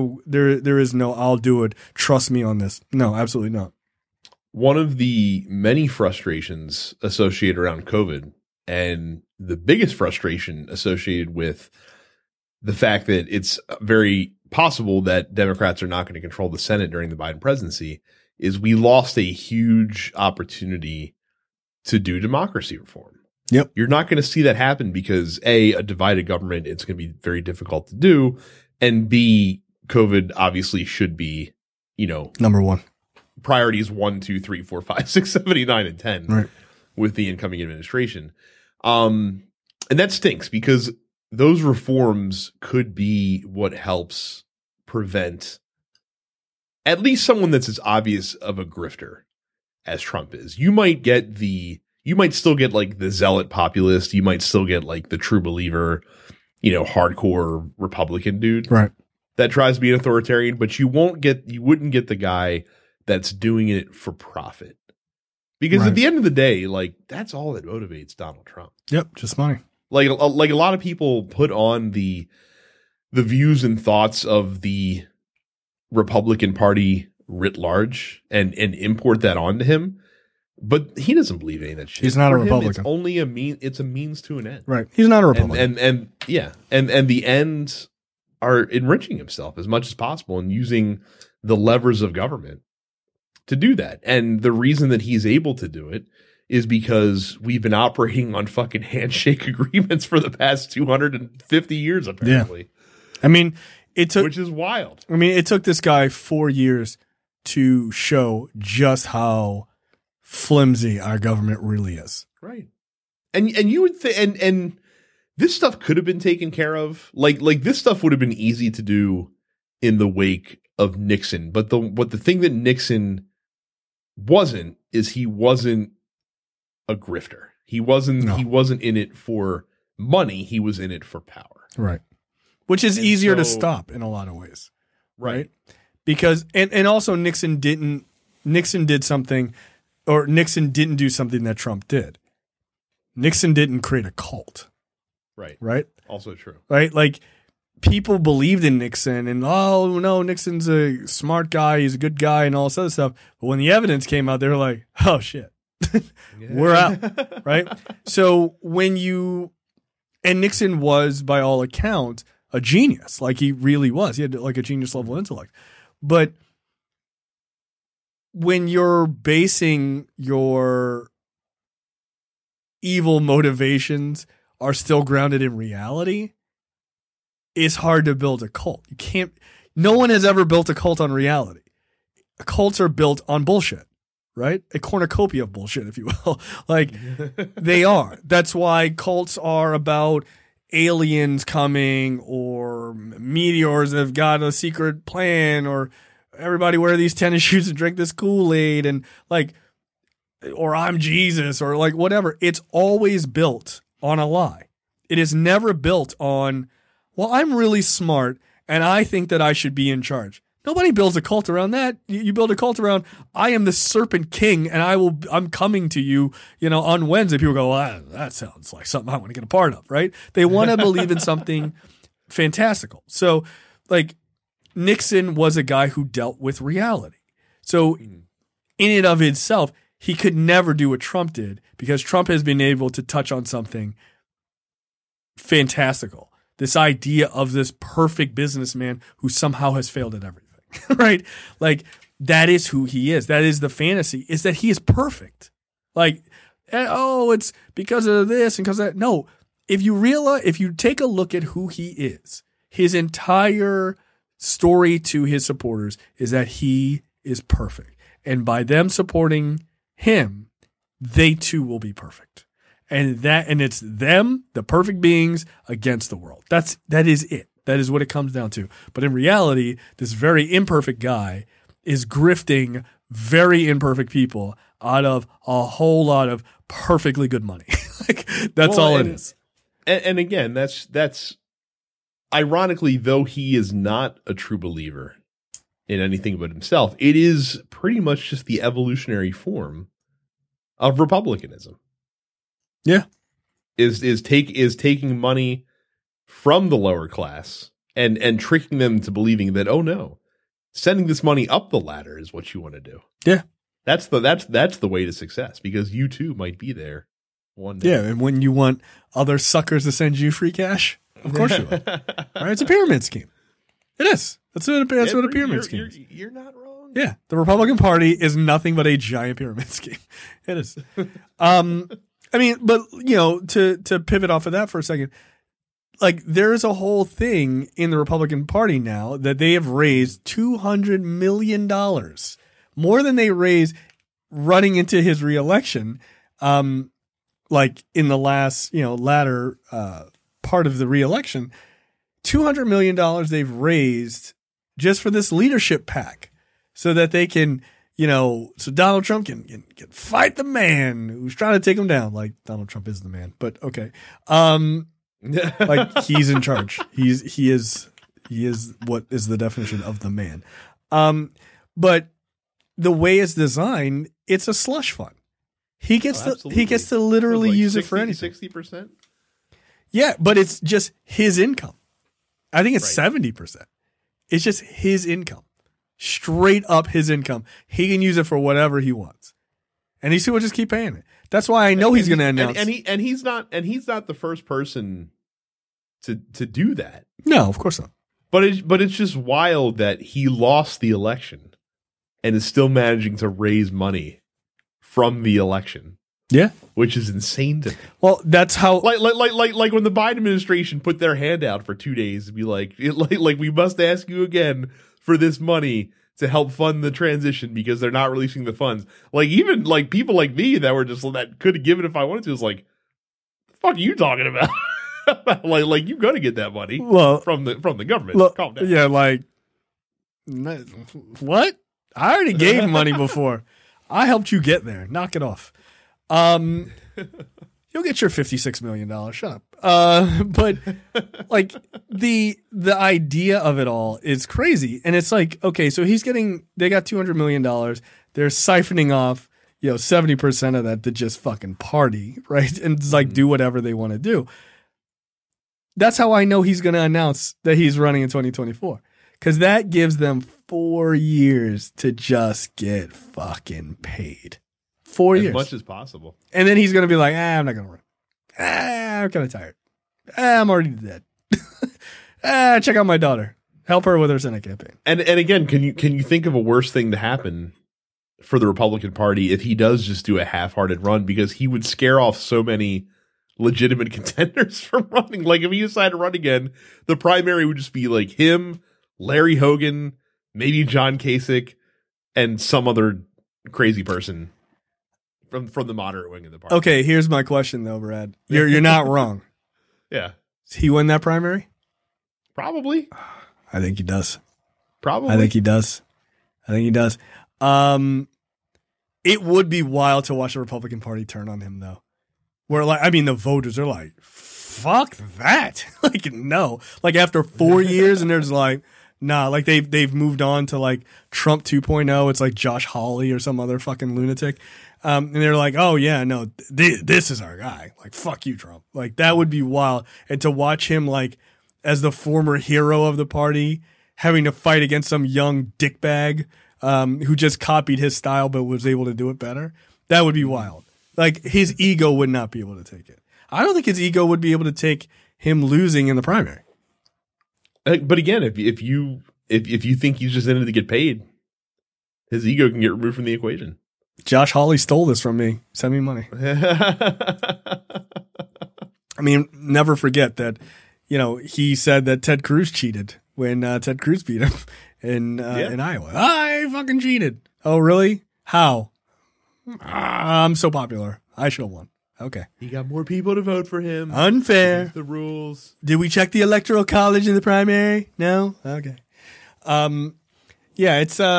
I'll do it. Trust me on this. No, absolutely not. One of the many frustrations associated around COVID, and the biggest frustration associated with the fact that it's very possible that Democrats are not going to control the Senate during the Biden presidency, is we lost a huge opportunity to do democracy reform. Yep. You're not going to see that happen because A, divided government, it's going to be very difficult to do. And B, COVID obviously should be, Number one. priorities 1, 2, 3, 4, 5, 6, 7, 8, 9, and 10 Right. with the incoming administration. And that stinks because those reforms could be what helps prevent at least someone that's as obvious of a grifter as Trump is. You might still get like the zealot populist. You might still get like the true believer, hardcore Republican dude. Right. That tries to be an authoritarian, but you wouldn't get the guy that's doing it for profit. Because Right. at the end of the day, like that's all that motivates Donald Trump. Yep. Just money. Like a lot of people put on the the views and thoughts of the Republican Party writ large and import that onto him. But he doesn't believe any of that shit. He's not a For him, Republican. It's only it's a means to an end. Right. He's not a Republican. And the ends are enriching himself as much as possible and using the levers of government to do that. And the reason that he's able to do it is because we've been operating on fucking handshake agreements for the past 250 years, apparently. I mean, which is wild. I mean, it took this guy 4 years to show just how flimsy our government really is. Right. And you would think, and this stuff could have been taken care of. Like this stuff would have been easy to do in the wake of Nixon. But the thing that Nixon wasn't is he wasn't a grifter. He wasn't in it for money. He was in it for power. Right. Which is easier to stop in a lot of ways. Right. Because, and also Nixon didn't do something that Trump did. Nixon didn't create a cult. Right. Right. Also true. Right. Like people believed in Nixon and, oh no, Nixon's a smart guy. He's a good guy and all this other stuff. But when the evidence came out, they were like, oh shit, we're out. Right. So and Nixon was by all accounts a genius. Like he really was. He had like a genius level intellect. But when you're basing your evil motivations are still grounded in reality, it's hard to build a cult. No one has ever built a cult on reality. Cults are built on bullshit, right? A cornucopia of bullshit, if you will. Like they are. That's why cults are about aliens coming or meteors that have got a secret plan or everybody wear these tennis shoes and drink this Kool-Aid and like, or I'm Jesus or like whatever. It's always built on a lie. It is never built on, well, I'm really smart and I think that I should be in charge. Nobody builds a cult around that. You build a cult around, I am the Serpent King and I'm coming to you, on Wednesday. People go, well, that sounds like something I want to get a part of, right? They want to believe in something fantastical. So like Nixon was a guy who dealt with reality. So in and of itself, he could never do what Trump did because Trump has been able to touch on something fantastical. This idea of this perfect businessman who somehow has failed at everything. Right? Like that is who he is. That is the fantasy, is that he is perfect. Like, it's because of this and because of that. No, if you take a look at who he is, his entire story to his supporters is that he is perfect. And by them supporting him, they too will be perfect. And it's them, the perfect beings, against the world. That is it. That is what it comes down to. But in reality, this very imperfect guy is grifting very imperfect people out of a whole lot of perfectly good money. Like that's all it is. And again, that's ironically, though he is not a true believer in anything but himself, it is pretty much just the evolutionary form of republicanism. Yeah. Is taking money from the lower class and tricking them to believing that, oh no, sending this money up the ladder is what you want to do. Yeah. That's the way to success, because you too might be there one day. Yeah, and when you want other suckers to send you free cash, of course you will. Right? It's a pyramid scheme. It is. That's what a pyramid scheme is. You're not wrong. Yeah. The Republican Party is nothing but a giant pyramid scheme. It is. I mean, but to pivot off of that for a second, like there's a whole thing in the Republican Party now that they have raised $200 million, more than they raised running into his reelection. Like in the last, latter part of the reelection, $200 million they've raised just for this leadership pack, so that they can. So Donald Trump can fight the man who's trying to take him down. Like Donald Trump is the man, but okay. Like he's in charge. He is what is the definition of the man. But the way it's designed, it's a slush fund. He gets to literally use it for anything. 60%. Yeah, but it's just his income. I think it's 70%. It's just his income. Straight up his income. He can use it for whatever he wants. And these people just keep paying it. That's why I know he's going to announce. And he's not the first person to do that. No, of course not. But it's just wild that he lost the election and is still managing to raise money from the election. Yeah. Which is insane to me. Well, that's how like when the Biden administration put their hand out for 2 days and be like we must ask you again for this money to help fund the transition because they're not releasing the funds. Like even like people like me that could have given if I wanted to is like, the fuck are you talking about? like you're gonna get that money from the government. Calm down. Yeah, like what? I already gave money before. I helped you get there. Knock it off. You'll get your $56 million. Shut up. But like the idea of it all is crazy. And it's like, okay, so they got $200 million. They're siphoning off, 70% of that to just fucking party, right? And it's like, do whatever they want to do. That's how I know he's going to announce that he's running in 2024. Because that gives them 4 years to just get fucking paid. 4 years. As much as possible. And then he's going to be like, I'm not going to run. I'm kind of tired. I'm already dead. Check out my daughter. Help her with her Senate campaign. And again, can you think of a worse thing to happen for the Republican Party if he does just do a half-hearted run? Because he would scare off so many legitimate contenders from running. Like if he decided to run again, the primary would just be like him, Larry Hogan, maybe John Kasich, and some other crazy person from the moderate wing of the party. Okay, here's my question though, Brad. You're not wrong. Yeah. Does he win that primary? Probably. I think he does. Probably. I think he does. It would be wild to watch the Republican Party turn on him though. Where the voters are like, fuck that. Like, no. Like after 4 years and there's like, nah, like they've moved on to like Trump 2.0. It's like Josh Hawley or some other fucking lunatic. And they're like, oh yeah, no, this is our guy. Like, fuck you, Trump. Like that would be wild. And to watch him like as the former hero of the party having to fight against some young dickbag, who just copied his style, but was able to do it better. That would be wild. Like his ego would not be able to take it. I don't think his ego would be able to take him losing in the primary. But again, if you think he's just in it to get paid, his ego can get removed from the equation. Josh Hawley stole this from me. Send me money. I mean, never forget that, he said that Ted Cruz cheated when Ted Cruz beat him in Iowa. I fucking cheated. Oh, really? How? I'm so popular. I should have won. Okay. He got more people to vote for him. Unfair. The rules. Did we check the Electoral College in the primary? No? Okay. Yeah, it's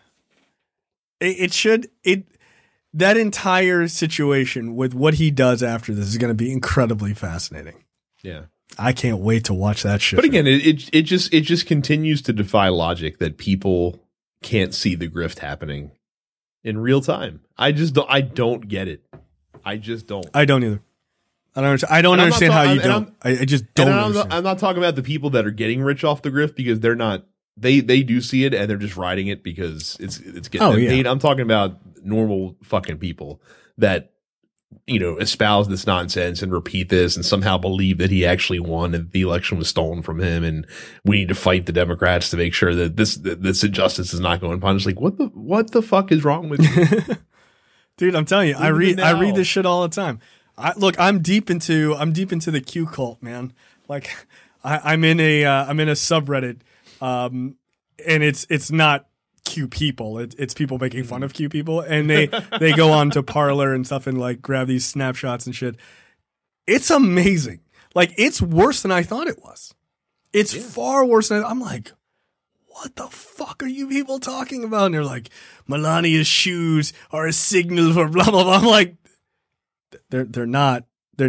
that entire situation with what he does after this is going to be incredibly fascinating. Yeah. I can't wait to watch that shit. But again, it just continues to defy logic that people can't see the grift happening in real time. I don't get it. I just don't. I don't either. I don't understand how you don't. I just don't understand. I'm not talking about the people that are getting rich off the grift because they're not. They do see it and they're just riding it because it's getting them paid. I'm talking about normal fucking people that espouse this nonsense and repeat this and somehow believe that he actually won and the election was stolen from him and we need to fight the Democrats to make sure that this injustice is not going punished. Like what the fuck is wrong with you? Dude, I'm telling you, I read this shit all the time. I'm deep into the Q cult, man. Like I'm in a subreddit, and it's not Q people. It's people making fun of Q people, and they go on to Parler and stuff and like grab these snapshots and shit. It's amazing. Like it's worse than I thought it was. It's far worse than I'm like, what the fuck are you people talking about? And they're like, Melania's shoes are a signal for blah blah blah. I'm like, they're not.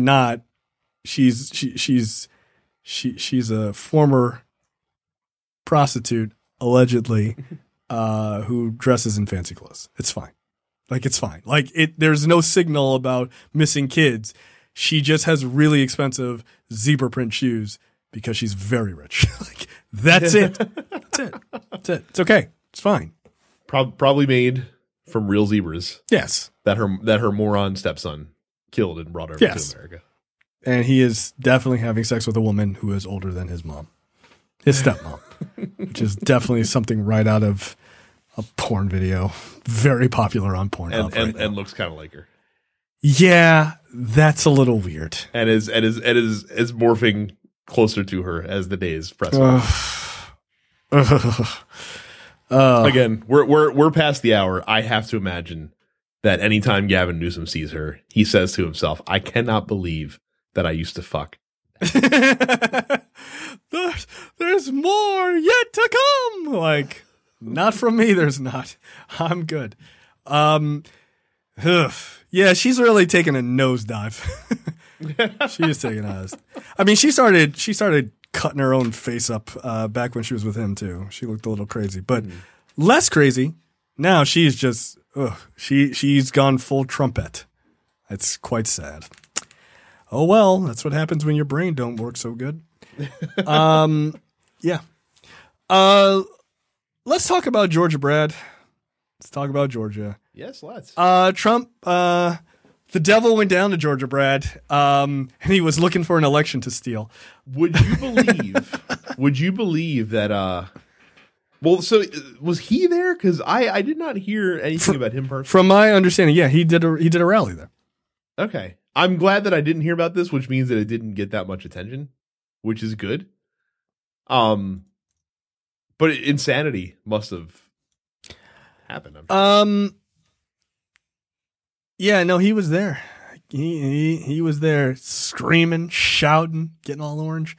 She's a former prostitute, allegedly, who dresses in fancy clothes. It's fine. Like it's fine. Like there's no signal about missing kids. She just has really expensive zebra print shoes because she's very rich. Like, that's it. That's it. That's it. It's okay. It's fine. Probably made from real zebras Yes. that her moron stepson killed and brought over Yes. to America. And he is definitely having sex with a woman who is older than his mom. His stepmom. Which is definitely something right out of a porn video. Very popular on Pornhub. And looks kind of like her. Yeah, that's a little weird. And is morphing closer to her as the days press on. Again, we're past the hour. I have to imagine that anytime Gavin Newsom sees her, he says to himself, "I cannot believe that I used to fuck." There's more yet to come. Like, not from me. There's not. I'm good. Yeah, she's really taking a nosedive. She is taking a. I mean, she started cutting her own face up back when she was with him too. She looked a little crazy, but less crazy now. She's just she's gone full trumpet. It's quite sad. Oh well, that's what happens when your brain don't work so good. Yeah. Let's talk about Georgia, Brad. Let's talk about Georgia. Yes, let's. Trump, the devil went down to Georgia, Brad, and he was looking for an election to steal. Would you believe that, well, so was he there? Because I did not hear anything about him personally. From my understanding, yeah, he did a rally there. Okay. I'm glad that I didn't hear about this, which means that it didn't get that much attention, which is good. But insanity must have happened. Yeah, no, he was there. He was there screaming, shouting, getting all orange.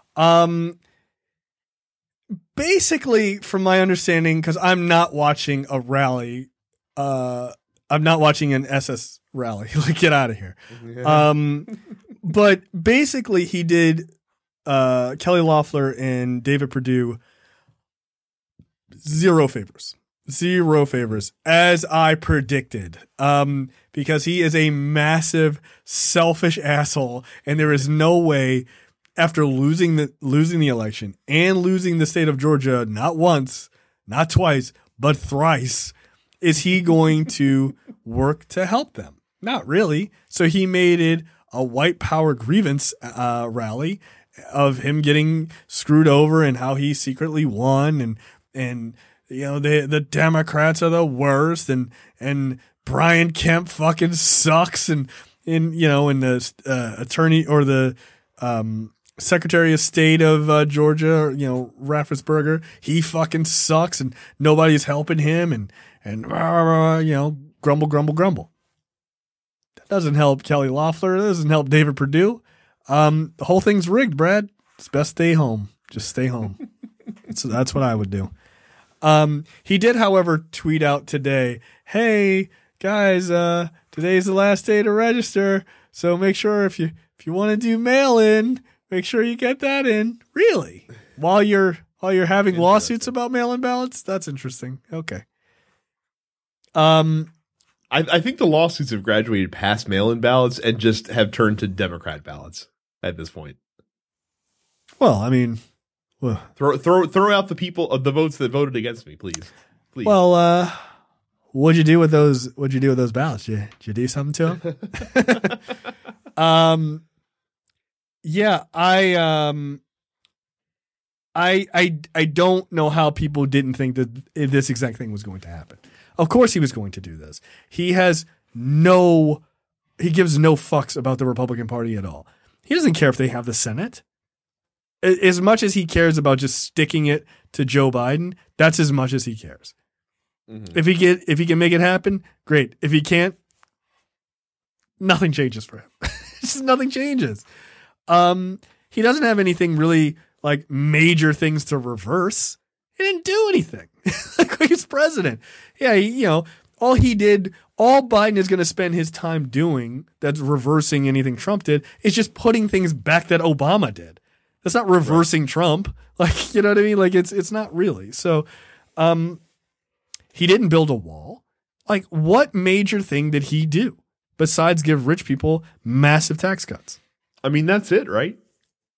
Basically, from my understanding, because I'm not watching a rally, I'm not watching an SS rally. Like, get out of here. But basically, he did Kelly Loeffler and David Perdue zero favors. Zero favors, as I predicted, because he is a massive, selfish asshole, and there is no way, after losing the election and losing the state of Georgia not once, not twice, but thrice, is he going to work to help them? Not really. So he made it a white power grievance rally of him getting screwed over and how he secretly won and. You know, the Democrats are the worst, and Brian Kemp fucking sucks, and the attorney or the Secretary of State of Georgia, Raffensperger, he fucking sucks, and nobody's helping him, and grumble. That doesn't help Kelly Loeffler. That doesn't help David Perdue. The whole thing's rigged, Brad. It's best stay home. Just stay home. That's what I would do. He did, however, tweet out today, "Hey guys, today's the last day to register. So make sure if you want to do mail in, make sure you get that in." Really? While you're having lawsuits about mail-in ballots? That's interesting. Okay. I think the lawsuits have graduated past mail-in ballots and just have turned to Democrat ballots at this point. Well, I mean, throw out the votes that voted against me, please. Well, what'd you do with those? What'd you do with those ballots? Did you do something to them? Yeah, I don't know how people didn't think that this exact thing was going to happen. Of course, he was going to do this. He gives no fucks about the Republican Party at all. He doesn't care if they have the Senate. As much as he cares about just sticking it to Joe Biden, that's as much as he cares. Mm-hmm. If he can make it happen, great. If he can't, nothing changes for him. Just nothing changes. He doesn't have anything really like major things to reverse. He didn't do anything. Like he's president. Yeah, all Biden is going to spend his time doing that's reversing anything Trump did is just putting things back that Obama did. That's not reversing Trump. Like, you know what I mean? Like it's not really. So, he didn't build a wall. Like what major thing did he do besides give rich people massive tax cuts? I mean, that's it, right?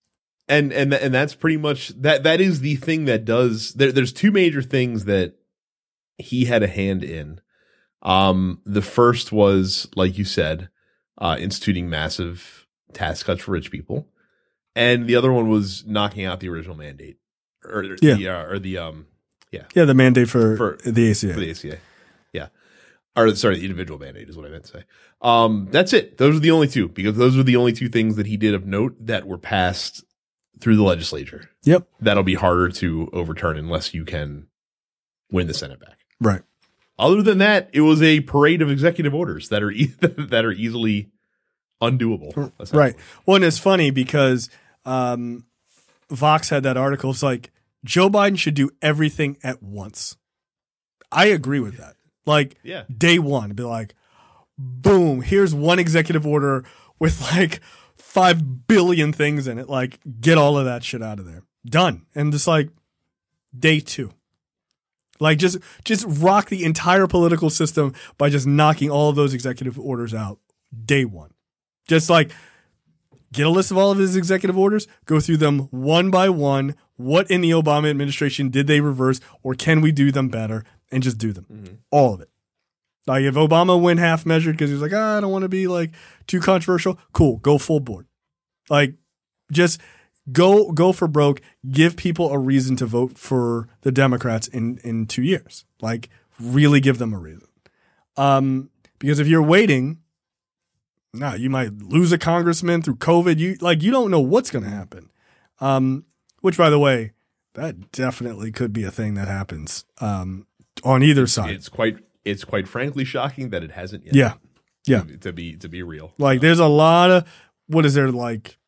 And that's pretty much that is the thing that does there's two major things that he had a hand in. The first was, like you said, instituting massive tax cuts for rich people. And the other one was knocking out the original mandate. The mandate for the ACA. For the ACA. Yeah. Or sorry, the individual mandate is what I meant to say. That's it. Those are the only two, because those are the only two things that he did of note that were passed through the legislature. Yep. That'll be harder to overturn unless you can win the Senate back. Right. Other than that, it was a parade of executive orders that are that are easily undoable. Right. Well, and it's funny because Vox had that article. It's like Joe Biden should do everything at once. I agree with that. Like day one, be like, boom, here's one executive order with like 5 billion things in it. Like, get all of that shit out of there. Done. And just like day two. Like just rock the entire political system by just knocking all of those executive orders out day one. Just like get a list of all of his executive orders, go through them one by one. What in the Obama administration did they reverse, or can we do them better, and just do them. Mm-hmm. All of it. Like if Obama went half measured because he was like, I don't want to be like too controversial. Cool. Go full board. Like just go for broke. Give people a reason to vote for the Democrats in 2 years. Like really give them a reason. Because if you're waiting, you might lose a congressman through COVID. You don't know what's going to happen. Which by the way, that definitely could be a thing that happens. On either side. It's quite frankly shocking that it hasn't yet. Yeah. To be real. Like there's a lot of, what is there, like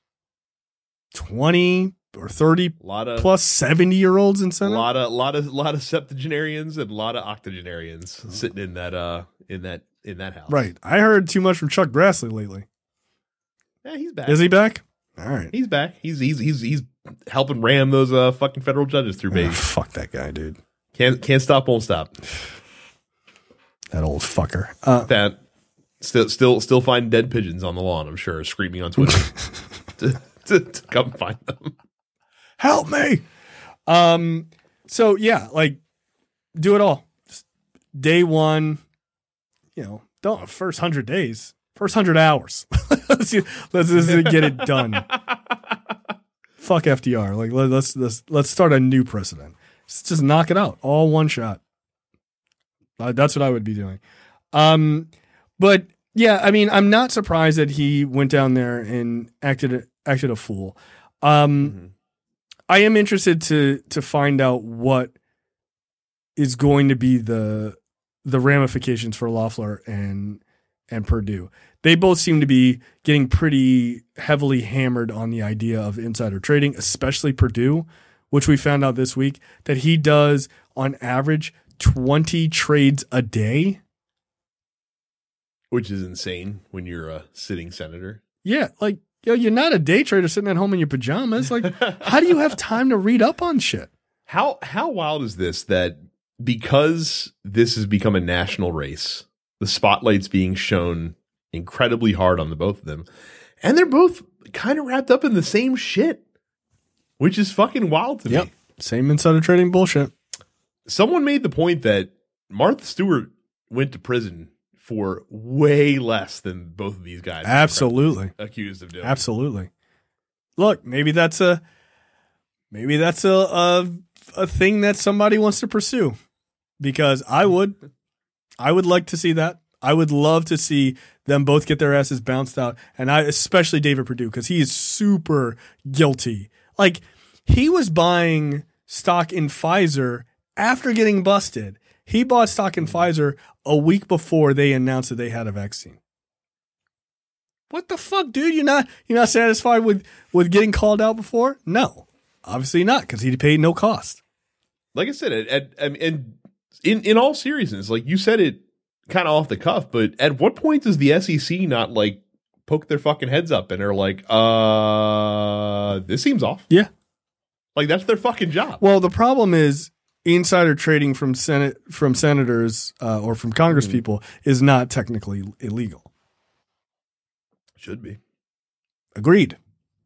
20 or 30 plus 70-year-olds in Senate? A lot of septuagenarians and a lot of octogenarians sitting in that house. Right. I heard too much from Chuck Grassley lately. Yeah, he's back. Is he back? All right. He's back. He's helping ram those fucking federal judges through, baby. Fuck that guy, dude. Can't stop, won't stop. That old fucker. That still find dead pigeons on the lawn, I'm sure, screaming on Twitter to come find them. Help me. So yeah, like do it all. Just day one, don't first 100 days, first 100 hours. let's just get it done. Fuck FDR. Like let's start a new precedent. Just knock it out, all one shot. That's what I would be doing. But yeah, I mean, I'm not surprised that he went down there and acted a fool. I am interested to find out what is going to be the ramifications for Loeffler and Perdue. They both seem to be getting pretty heavily hammered on the idea of insider trading, especially Perdue, which we found out this week that he does on average 20 trades a day. Which is insane when you're a sitting senator. Yeah, like, you're not a day trader sitting at home in your pajamas. Like, how do you have time to read up on shit? How wild is this that because this has become a national race, the spotlight's being shown incredibly hard on the both of them, and they're both kind of wrapped up in the same shit, which is fucking wild to me. Same insider trading bullshit. Someone made the point that Martha Stewart went to prison for way less than both of these guys. Absolutely. Accused of doing. Absolutely. Look, maybe that's a thing that somebody wants to pursue, because I would like to see that. I would love to see them both get their asses bounced out, and especially David Perdue, because he is super guilty. Like, he was buying stock in Pfizer after getting busted. He bought stock in Pfizer a week before they announced that they had a vaccine. What the fuck, dude? You're not satisfied with getting called out before? No, obviously not, because he paid no cost. Like I said, in all seriousness, like you said it kind of off the cuff, but at what point does the SEC not like poke their fucking heads up and are like, this seems off? Yeah. Like, that's their fucking job. Well, the problem is insider trading from senators or from Congress people is not technically illegal. Should be. Agreed.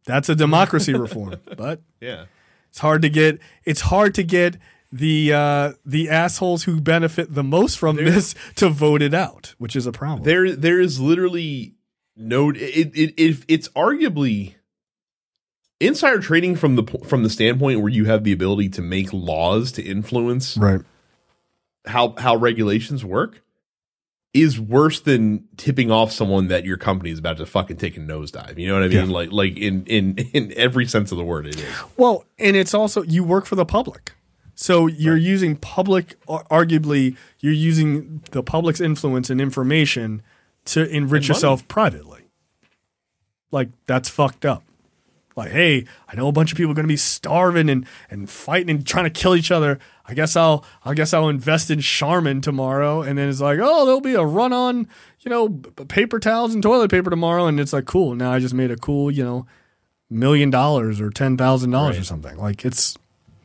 That's a democracy reform. But Yeah. it's hard to get the assholes who benefit the most from this to vote it out, which is a problem. There is literally no. It's arguably insider trading from the standpoint where you have the ability to make laws to influence Right. how regulations work is worse than tipping off someone that your company is about to fucking take a nosedive. You know what I mean? Yeah. Like in every sense of the word, it is. Well, and it's also you work for the public. So you're using arguably you're using the public's influence and information to enrich yourself privately. Like that's fucked up. Like, hey, I know a bunch of people are going to be starving and fighting and trying to kill each other. I guess I'll invest in Charmin tomorrow. And then it's like, oh, there'll be a run on, paper towels and toilet paper tomorrow. And it's like, cool. Now I just made a cool, $1 million or $10,000 or something. Like it's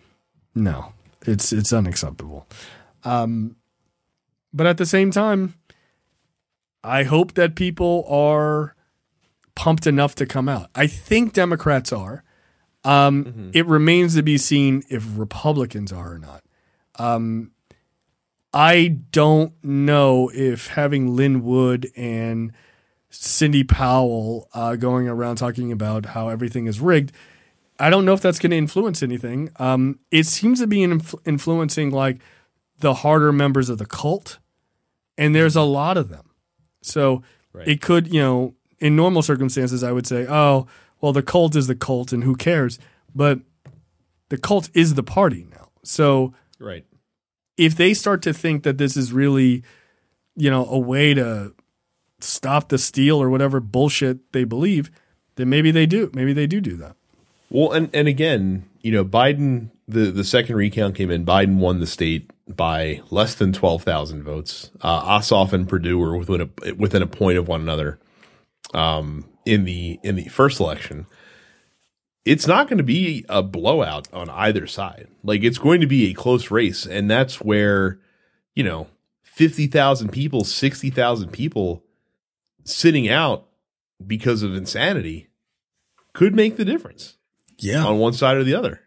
unacceptable. But at the same time, I hope that people are pumped enough to come out. I think Democrats are. It remains to be seen if Republicans are or not. I don't know if having Lynn Wood and Cindy Powell going around talking about how everything is rigged, I don't know if that's going to influence anything. It seems to be influencing like the harder members of the cult, and there's a lot of them. So it could, in normal circumstances, I would say, oh, well, the cult is the cult and who cares? But the cult is the party now. So if they start to think that this is really, a way to stop the steal or whatever bullshit they believe, then maybe they do. Maybe they do that. Well, and again, Biden, the second recount came in, Biden won the state by less than 12,000 votes. Ossoff and Perdue were within a point of one another. In the first election, it's not going to be a blowout on either side. Like it's going to be a close race. And that's where, 50,000 people, 60,000 people sitting out because of insanity could make the difference. Yeah. On one side or the other.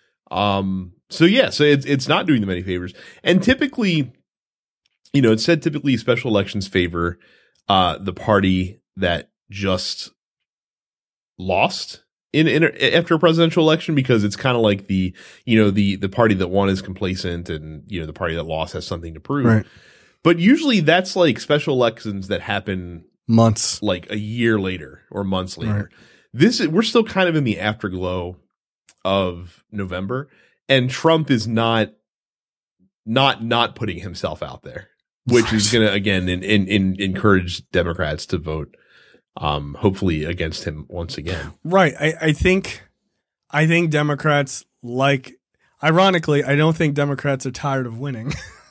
So it's not doing them any favors. And typically, it's said typically special elections favor, the party that just lost after a presidential election, because it's kind of like the party that won is complacent and, the party that lost has something to prove. Right. But usually that's like special elections that happen months, like a year later or months later. Right. We're still kind of in the afterglow of November, and Trump is not putting himself out there, which is going to again encourage Democrats to vote, hopefully against him once again. Right. I think Democrats ironically, I don't think Democrats are tired of winning.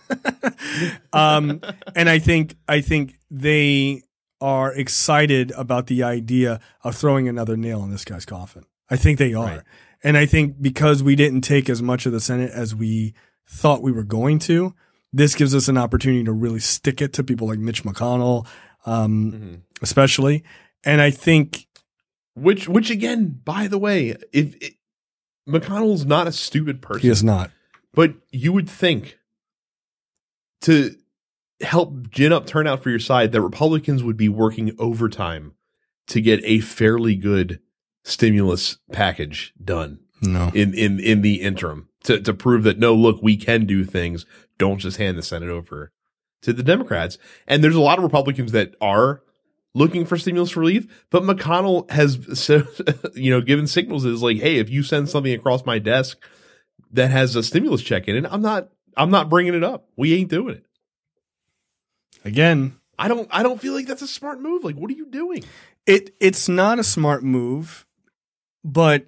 And I think they are excited about the idea of throwing another nail in this guy's coffin. I think they are. Right. And I think because we didn't take as much of the Senate as we thought we were going to, this gives us an opportunity to really stick it to people like Mitch McConnell, especially. And I think, which again, by the way, McConnell's not a stupid person. He is not. But you would think to help gin up turnout for your side that Republicans would be working overtime to get a fairly good stimulus package done. No. In the interim to prove that, no, look, we can do things. Don't just hand the Senate over to the Democrats. And there's a lot of Republicans that are looking for stimulus relief, but McConnell has given signals is like, hey, if you send something across my desk that has a stimulus check in it, I'm not bringing it up. We ain't doing it. Again, I don't feel like that's a smart move. Like, what are you doing? It's not a smart move, but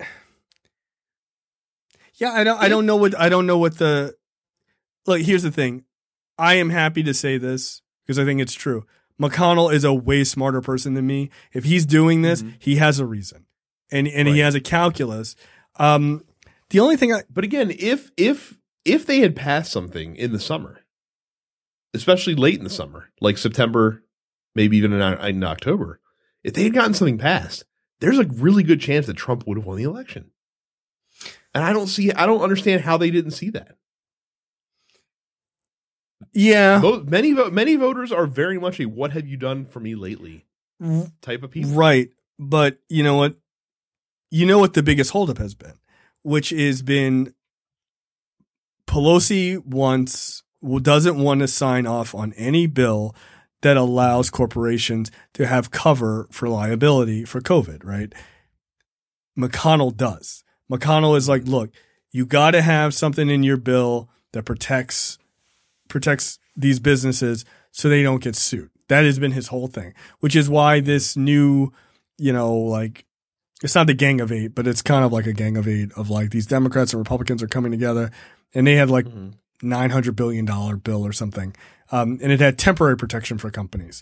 yeah, I don't know what the look. Here's the thing. I am happy to say this because I think it's true. McConnell is a way smarter person than me. If he's doing this, he has a reason, and he has a calculus. The only thing, but again, if they had passed something in the summer, especially late in the summer, like September, maybe even in October, if they had gotten something passed, there's a really good chance that Trump would have won the election. And I don't understand how they didn't see that. Yeah. Many voters are very much a "what have you done for me lately" type of people. Right. But you know what? You know what the biggest holdup has been, which has been Pelosi doesn't want to sign off on any bill that allows corporations to have cover for liability for COVID, right? McConnell does. McConnell is like, look, you got to have something in your bill that protects these businesses so they don't get sued. That has been his whole thing, which is why this new, like, it's not the Gang of Eight, but it's kind of like a Gang of Eight of like these Democrats and Republicans are coming together, and they had like $900 billion bill or something. And it had temporary protection for companies,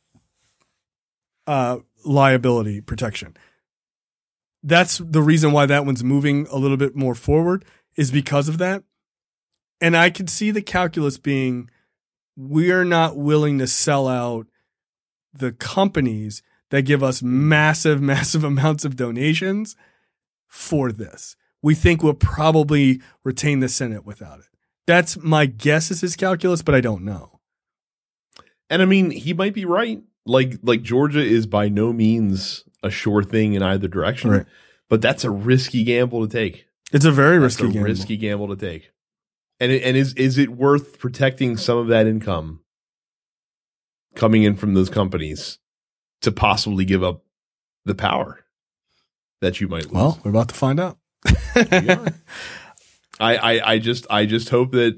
liability protection. That's the reason why that one's moving a little bit more forward, is because of that. And I could see the calculus being, we're not willing to sell out the companies that give us massive, massive amounts of donations for this. We think we'll probably retain the Senate without it. That's my guess is his calculus, but I don't know. And I mean, he might be right. Like Georgia is by no means a sure thing in either direction, Right. But that's a risky gamble to take. It's a very That's risky gamble. risky gamble to take. And is it worth protecting some of that income coming in from those companies to possibly give up the power that you might lose? Well, we're about to find out. We are. I just hope that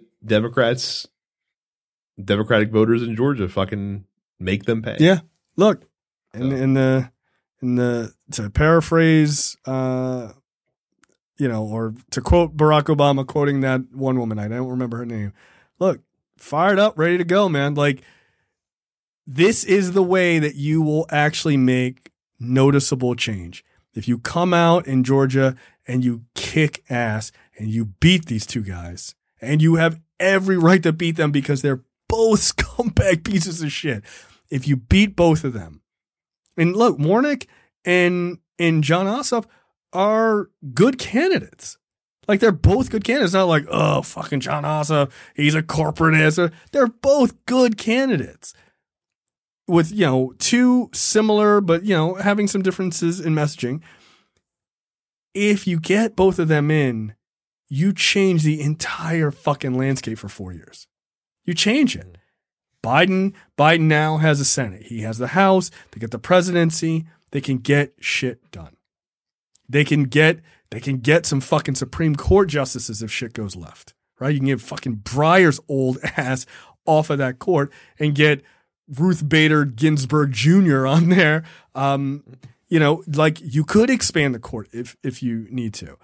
Democratic voters in Georgia fucking make them pay. Yeah. Look, in the to paraphrase, or to quote Barack Obama, quoting that one woman, I don't remember her name. Look, fired up, ready to go, man. Like, this is the way that you will actually make noticeable change. If you come out in Georgia and you kick ass and you beat these two guys, and you have every right to beat them because they're both scumbag pieces of shit. If you beat both of them, and look, Warnock and John Ossoff are good candidates. Like, they're both good candidates. Not like, oh, fucking John Ossoff, he's a corporate ass. They're both good candidates with, two similar, but, having some differences in messaging. If you get both of them in, you change the entire fucking landscape for 4 years. You change it. Biden now has a Senate. He has the House. They get the presidency. They can get shit done. They can get some fucking Supreme Court justices if shit goes left, right? You can get fucking Breyer's old ass off of that court and get Ruth Bader Ginsburg Jr. on there. Like, you could expand the court if you need to.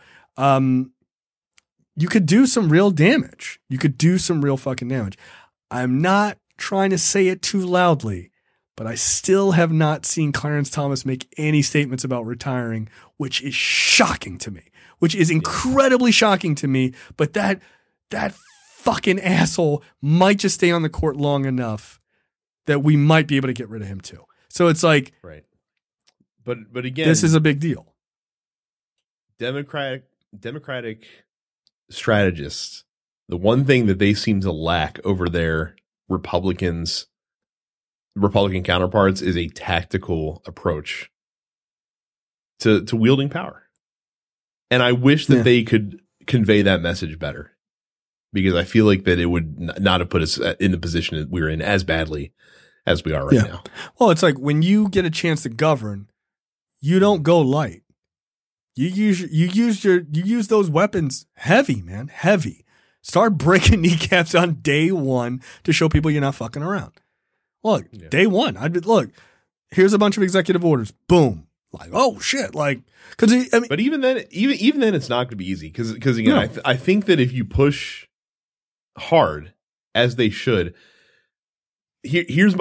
You could do some real damage. You could do some real fucking damage. I'm not trying to say it too loudly, but I still have not seen Clarence Thomas make any statements about retiring, which is shocking to me, which is incredibly shocking to me. But that fucking asshole might just stay on the court long enough that we might be able to get rid of him too. So it's like, right. But again, this is a big deal. Democratic strategists, the one thing that they seem to lack over their Republican counterparts is a tactical approach to wielding power. And I wish that they could convey that message better, because I feel like that it would not have put us in the position that we're in as badly as we are right now. Well, it's like, when you get a chance to govern, you don't go light. You use those weapons heavy, man, heavy. Start breaking kneecaps on day one to show people you're not fucking around. Look, day one, look, here's a bunch of executive orders. Boom. Like, oh shit. Like, but even then, it's not going to be easy. Cause again, I think that if you push hard, as they should, if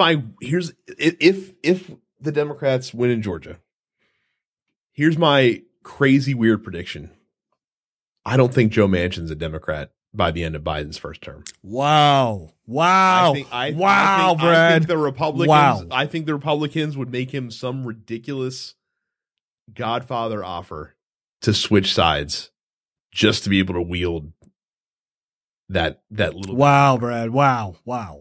the Democrats win in Georgia, here's my crazy weird prediction. I don't think Joe Manchin's a Democrat by the end of Biden's first term. Wow. Brad. I think the Republicans would make him some ridiculous Godfather offer to switch sides just to be able to wield that little. Wow, Brad. Wow.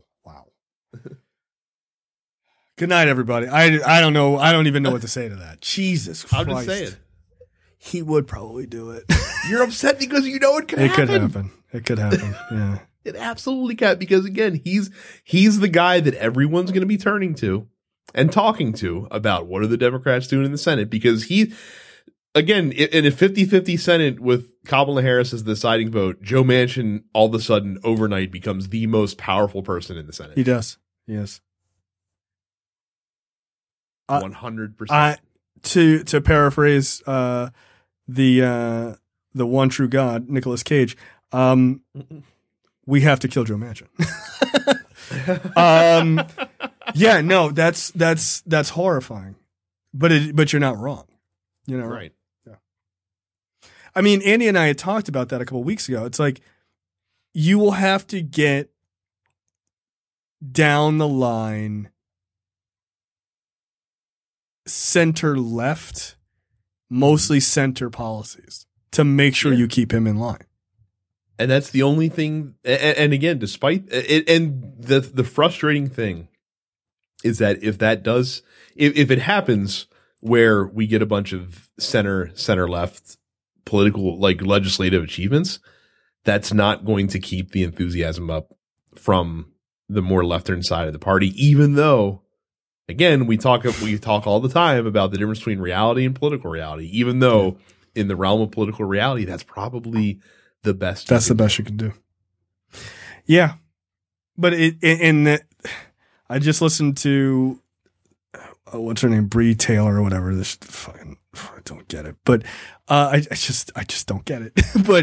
Good night, everybody. I don't know. I don't even know what to say to that. Jesus Christ. I'm just saying. He would probably do it. You're upset because you know it could happen. It could happen. Yeah. It absolutely can, because again, he's the guy that everyone's going to be turning to and talking to about what are the Democrats doing in the Senate, because he, again, in a 50-50 Senate with Kamala Harris as the deciding vote, Joe Manchin all of a sudden overnight becomes the most powerful person in the Senate. He does. Yes. 100%. To paraphrase the one true God, Nicolas Cage, we have to kill Joe Manchin. Yeah, no, that's horrifying, but you're not wrong. You know, right? Yeah. I mean, Andy and I had talked about that a couple of weeks ago. It's like you will have to get down the line center left, mostly center policies to make sure you keep him in line. And that's the only thing. And again, despite it, and the frustrating thing is that if it happens where we get a bunch of center left political, like legislative achievements, that's not going to keep the enthusiasm up from the more left-turn side of the party, even though, again, we talk all the time about the difference between reality and political reality, even though in the realm of political reality, that's probably the best. That's the best you can do. Yeah. But I just listened to, what's her name? Bree Taylor or whatever. This fucking, I don't get it. But, I just don't get it. But,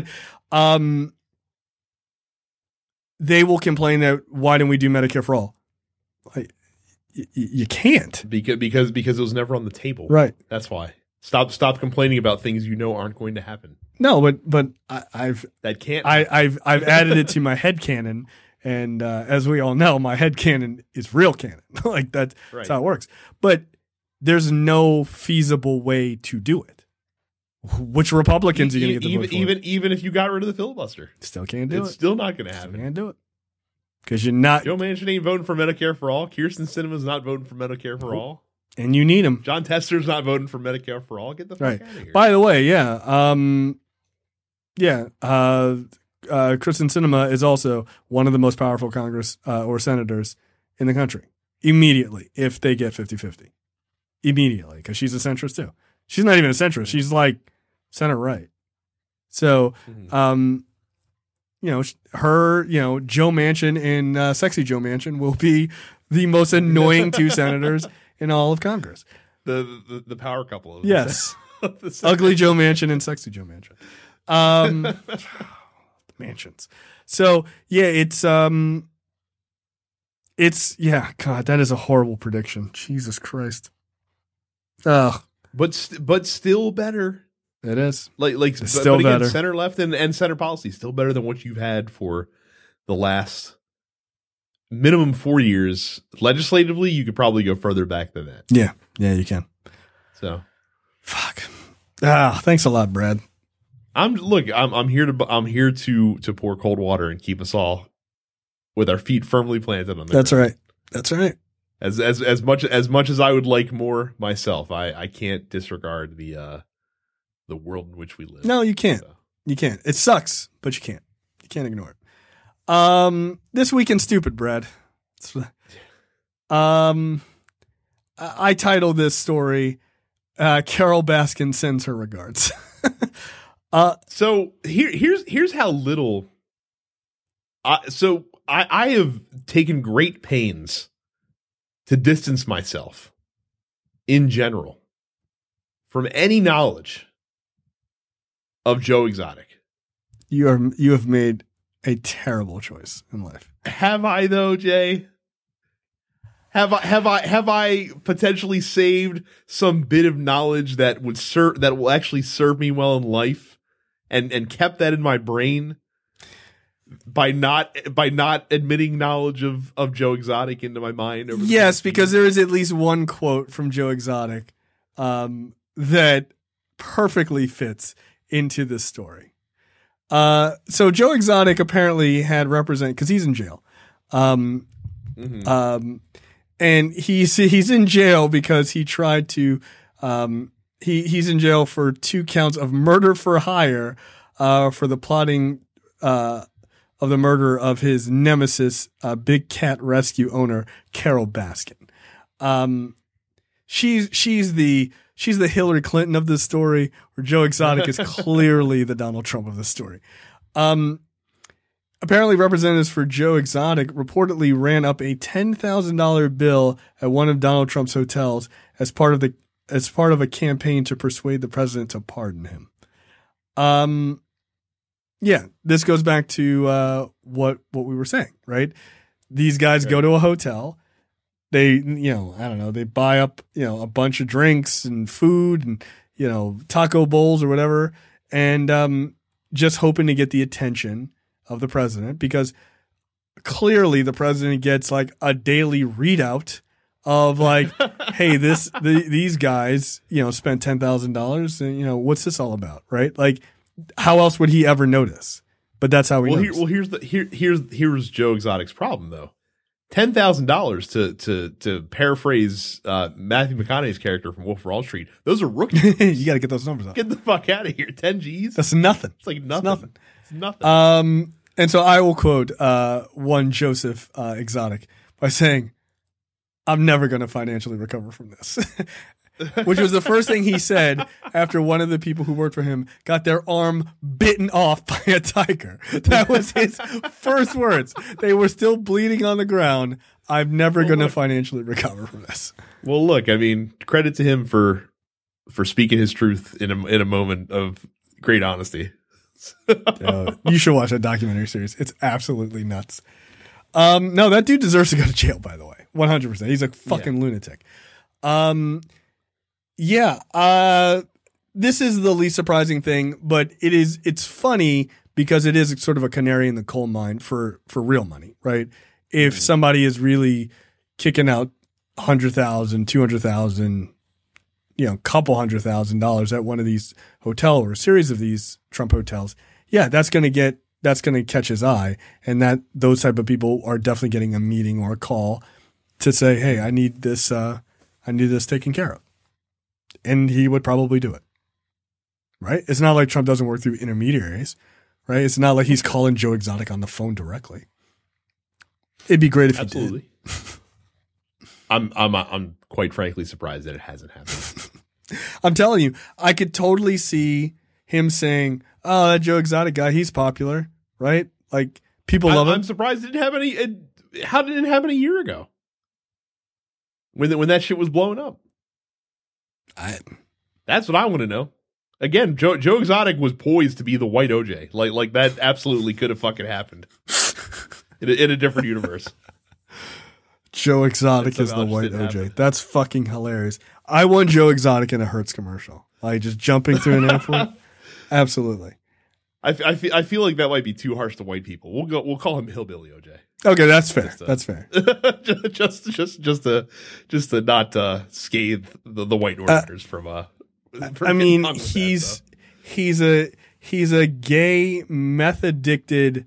they will complain that why didn't we do Medicare for all? Like, you can't because it was never on the table. Right. That's why. Stop complaining about things you know aren't going to happen. No, but I've added it to my headcanon, and as we all know, my headcanon is real canon. Like that's how it works. But there's no feasible way to do it. Which Republicans are going to get the vote for? Even if you got rid of the filibuster, still can't do it. It's still not going to happen. Still can't do it because you're not. Joe Manchin ain't voting for Medicare for all. Kirsten Sinema's not voting for Medicare for all. And you need him. John Tester's not voting for Medicare for all. Get the fuck out of here. By the way, Kristen Sinema is also one of the most powerful Congress or senators in the country. Immediately, if they get 50-50. Immediately, because she's a centrist too. She's not even a centrist. She's like center right. So, Joe Manchin and sexy Joe Manchin will be the most annoying two senators in all of Congress. The power couple. Yes. Ugly Joe Manchin and sexy Joe Manchin. Mansions. So yeah, God, that is a horrible prediction. Jesus Christ. Ugh. But still better. It is. It's still again, better. Center left and center policy still better than what you've had for the last minimum 4 years. Legislatively, you could probably go further back than that. Yeah, you can. So, fuck. Thanks a lot, Brad. I'm here to pour cold water and keep us all with our feet firmly planted on the ground. That's right. As much as I would like more myself, I can't disregard the world in which we live. No, you can't. So. You can't. It sucks, but you can't. You can't ignore it. This week in stupid, Brad. I titled this story, Carol Baskin sends her regards. So here's how little. I have taken great pains to distance myself, in general, from any knowledge of Joe Exotic. You have made a terrible choice in life. Have I though, Jay? Have I potentially saved some bit of knowledge that will actually serve me well in life, and kept that in my brain by not admitting knowledge of Joe Exotic into my mind? Yes, because there is at least one quote from Joe Exotic, that perfectly fits into this story. So Joe Exotic apparently had because he's in jail. And he's in jail because he tried to, he's in jail for 2 counts of murder for hire, for the plotting, of the murder of his nemesis, big cat rescue owner, Carol Baskin. She's the Hillary Clinton of this story, where Joe Exotic is clearly the Donald Trump of the story. Apparently representatives for Joe Exotic reportedly ran up a $10,000 bill at one of Donald Trump's hotels as part of a campaign to persuade the president to pardon him. Yeah, this goes back to what we were saying, right? These guys go to a hotel. They, they buy up, a bunch of drinks and food and, taco bowls or whatever, and just hoping to get the attention of the president, because clearly the president gets like a daily readout of like, hey, these guys, spent $10,000 and, what's this all about, right? Like, how else would he ever notice? But that's how we know. Here's Joe Exotic's problem though. $10,000 to paraphrase Matthew McConaughey's character from Wolf of Wall Street. Those are rookies. You got to get those numbers up. Get the fuck out of here. 10 G's. That's nothing. It's like nothing. It's nothing. And so I will quote one Joseph Exotic by saying, "I'm never going to financially recover from this." Which was the first thing he said after one of the people who worked for him got their arm bitten off by a tiger. That was his first words. They were still bleeding on the ground. I'm never going to financially recover from this. Well, look, I mean, credit to him for speaking his truth in a moment of great honesty. You should watch that documentary series. It's absolutely nuts. No, that dude deserves to go to jail, by the way. 100%. He's a fucking lunatic. This is the least surprising thing, but it's funny because it is sort of a canary in the coal mine for real money, right? If somebody is really kicking out $100,000, $200,000, couple $100,000 at one of these hotel or a series of these Trump hotels, that's going to catch his eye. And that those type of people are definitely getting a meeting or a call to say, hey, I need this taken care of. And he would probably do it, right? It's not like Trump doesn't work through intermediaries, right? It's not like he's calling Joe Exotic on the phone directly. It'd be great if he did. I'm quite frankly surprised that it hasn't happened. I'm telling you, I could totally see him saying, "Oh, that Joe Exotic guy, he's popular, right? Like people love him." I'm surprised it didn't happen. How did it happen a year ago? When that shit was blowing up. That's what I want to know. Again, Joe Exotic was poised to be the white OJ. Like that absolutely could have fucking happened in a different universe. Joe Exotic is the white OJ. Happen. That's fucking hilarious. I want Joe Exotic in a Hertz commercial, like just jumping through an airport. Absolutely. I feel like that might be too harsh to white people. We'll call him Hillbilly OJ. Okay, that's fair. That's fair. just to not scathe the white Northerners from I mean, he's a gay meth addicted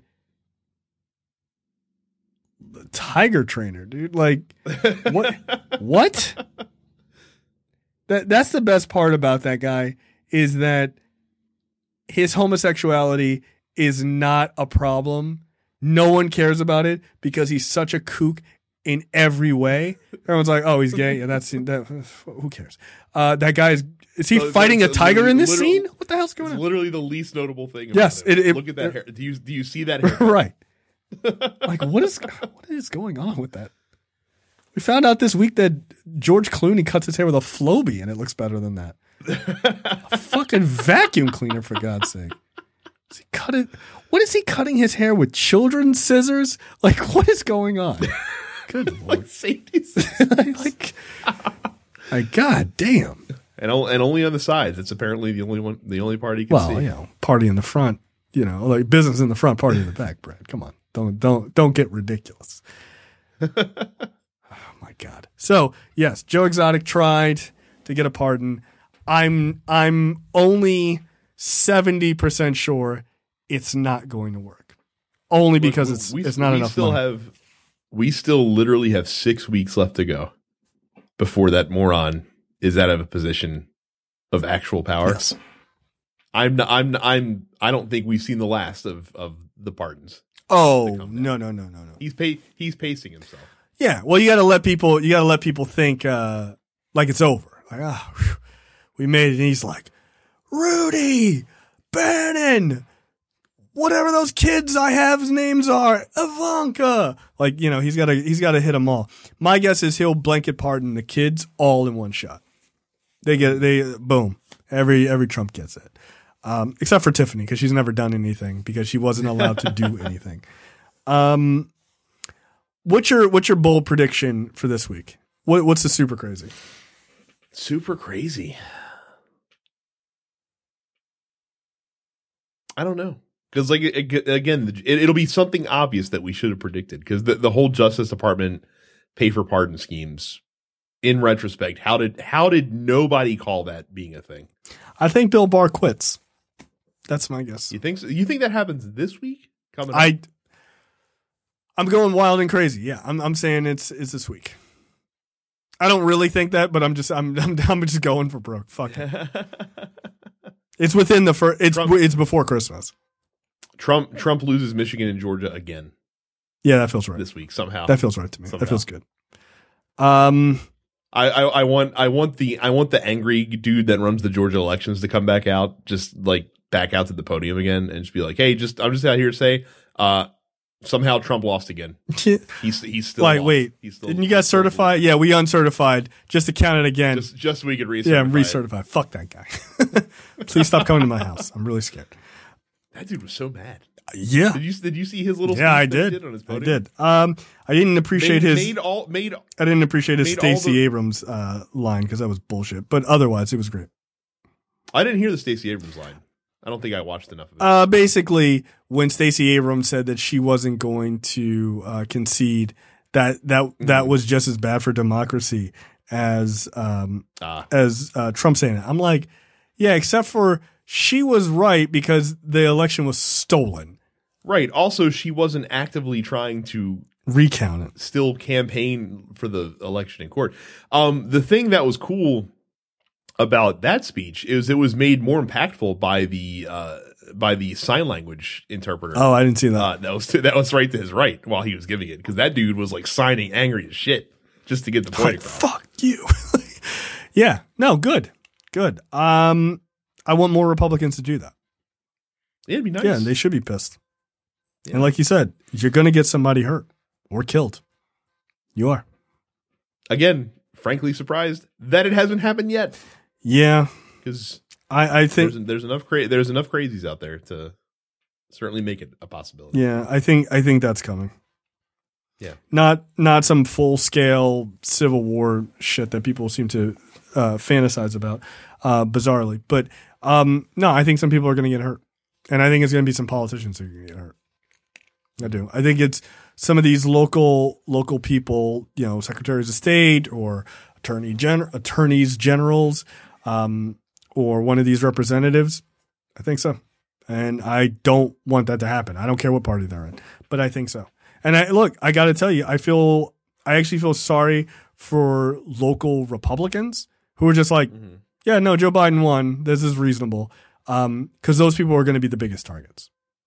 tiger trainer, dude. Like what? That's the best part about that guy is that his homosexuality is not a problem. No one cares about it because he's such a kook in every way. Everyone's like, "Oh, he's gay." Yeah, that. Who cares? That guy is he fighting a tiger in this scene? What the hell's going on? It's literally the least notable thing. Yes, look at that hair. Do you see that hair? Right. Like what is going on with that? We found out this week that George Clooney cuts his hair with a Flowbee, and it looks better than that. A fucking vacuum cleaner, for God's sake. Does he cut it? What is he cutting his hair with? Children's scissors? Like, what is going on? Good Lord. Like safety scissors. like, God damn. And only on the sides. It's apparently the only part he can see. Well, party in the front. Like business in the front, party in the back, Brad. Come on. Don't get ridiculous. Oh my God. So yes, Joe Exotic tried to get a pardon. I'm only 70% sure it's not going to work. Only because it's not enough money. We still literally have 6 weeks left to go before that moron is out of a position of actual power. Yes. I don't think we've seen the last of the pardons. Oh, no. He's pacing himself. Yeah, well, you got to let people think like it's over. Like, we made it. And he's like, Rudy, Bannon, whatever those kids I have's names are, Ivanka. Like, he's got to hit them all. My guess is he'll blanket pardon the kids all in one shot. Boom. Every Trump gets it. Except for Tiffany, because she's never done anything because she wasn't allowed to do anything. What's your bold prediction for this week? What's the super crazy? Super crazy. I don't know. Because again, it'll be something obvious that we should have predicted. Because the whole Justice Department pay for pardon schemes, in retrospect, how did nobody call that being a thing? I think Bill Barr quits. That's my guess. You think so? You think that happens this week? Coming up? I'm going wild and crazy. Yeah, I'm saying it's this week. I don't really think that, but I'm just going for broke. Fuck it. It's within the first. It's before Christmas. Trump loses Michigan and Georgia again. Yeah, that feels right. This week somehow. That feels right to me. Somehow. That feels good. I want the angry dude that runs the Georgia elections to come back out, just like back out to the podium again and just be like, hey, I'm just out here to say, somehow Trump lost again. He's still like, lost. Wait, didn't you guys certify? Yeah, we uncertified just to count it again. Just so we could recertify. Yeah, recertify. Fuck that guy. Please stop coming to my house. I'm really scared. That dude was so mad. Yeah. Did you see his little? Yeah, I did. On his podium? I did. I didn't appreciate his. I didn't appreciate his Stacey Abrams line because that was bullshit. But otherwise, it was great. I didn't hear the Stacey Abrams line. I don't think I watched enough of it. Basically, when Stacey Abrams said that she wasn't going to concede, that was just as bad for democracy as Trump saying it. I'm like, yeah, except for she was right because the election was stolen. Right. Also, she wasn't actively trying to recount it. Still campaign for the election in court. The thing that was cool about that speech is it was made more impactful by the sign language interpreter. Oh, I didn't see that. That was right to his right while he was giving it, because that dude was like signing angry as shit just to get the point across. Fuck you. Yeah. No. Good. I want more Republicans to do that. Yeah, it'd be nice. Yeah, they should be pissed. Yeah. And like you said, you're going to get somebody hurt or killed. You are. Again, frankly surprised that it hasn't happened yet. Yeah, because I think there's enough crazies out there to certainly make it a possibility. Yeah, I think that's coming. Yeah, not some full scale civil war shit that people seem to fantasize about, bizarrely. But no, I think some people are going to get hurt, and I think it's going to be some politicians who are going to get hurt. I do. I think it's some of these local people, secretaries of state or attorneys generals, or one of these representatives. I think so. And I don't want that to happen. I don't care what party they're in, but I think so. And I got to tell you, I actually feel sorry for local Republicans who are just like, yeah, no, Joe Biden won. This is reasonable. 'Cause those people are going to be the biggest targets.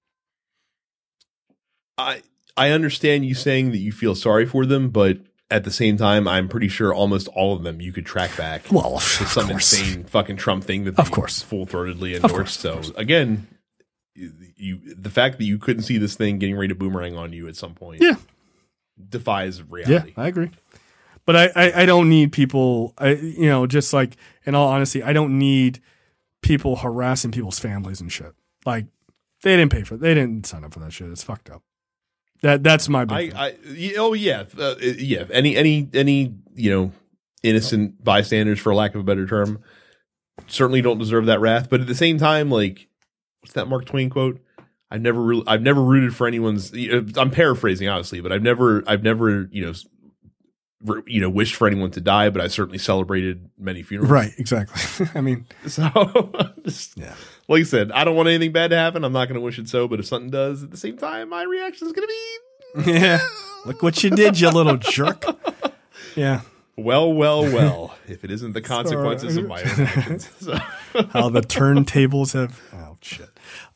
I understand you saying that you feel sorry for them, but at the same time, I'm pretty sure almost all of them you could track back to some insane fucking Trump thing that they full-throatedly endorsed. So again, the fact that you couldn't see this thing getting ready to boomerang on you at some point, defies reality. Yeah, I agree. But I don't need people. Just like in all honesty, I don't need people harassing people's families and shit. Like they didn't sign up for that shit. It's fucked up. That's my big thing. Any innocent bystanders, for lack of a better term, certainly don't deserve that wrath. But at the same time, like, what's that Mark Twain quote? I've never rooted for anyone's. I'm paraphrasing, obviously, but I've never wished for anyone to die, but I certainly celebrated many funerals. Right, exactly. I mean, So, yeah. like I said, I don't want anything bad to happen. I'm not going to wish it so, but if something does, at the same time, my reaction is going to be, Yeah. Look what you did, you little jerk. Yeah. well. If it isn't the consequences of my own actions. So. How the turntables have. Oh shit.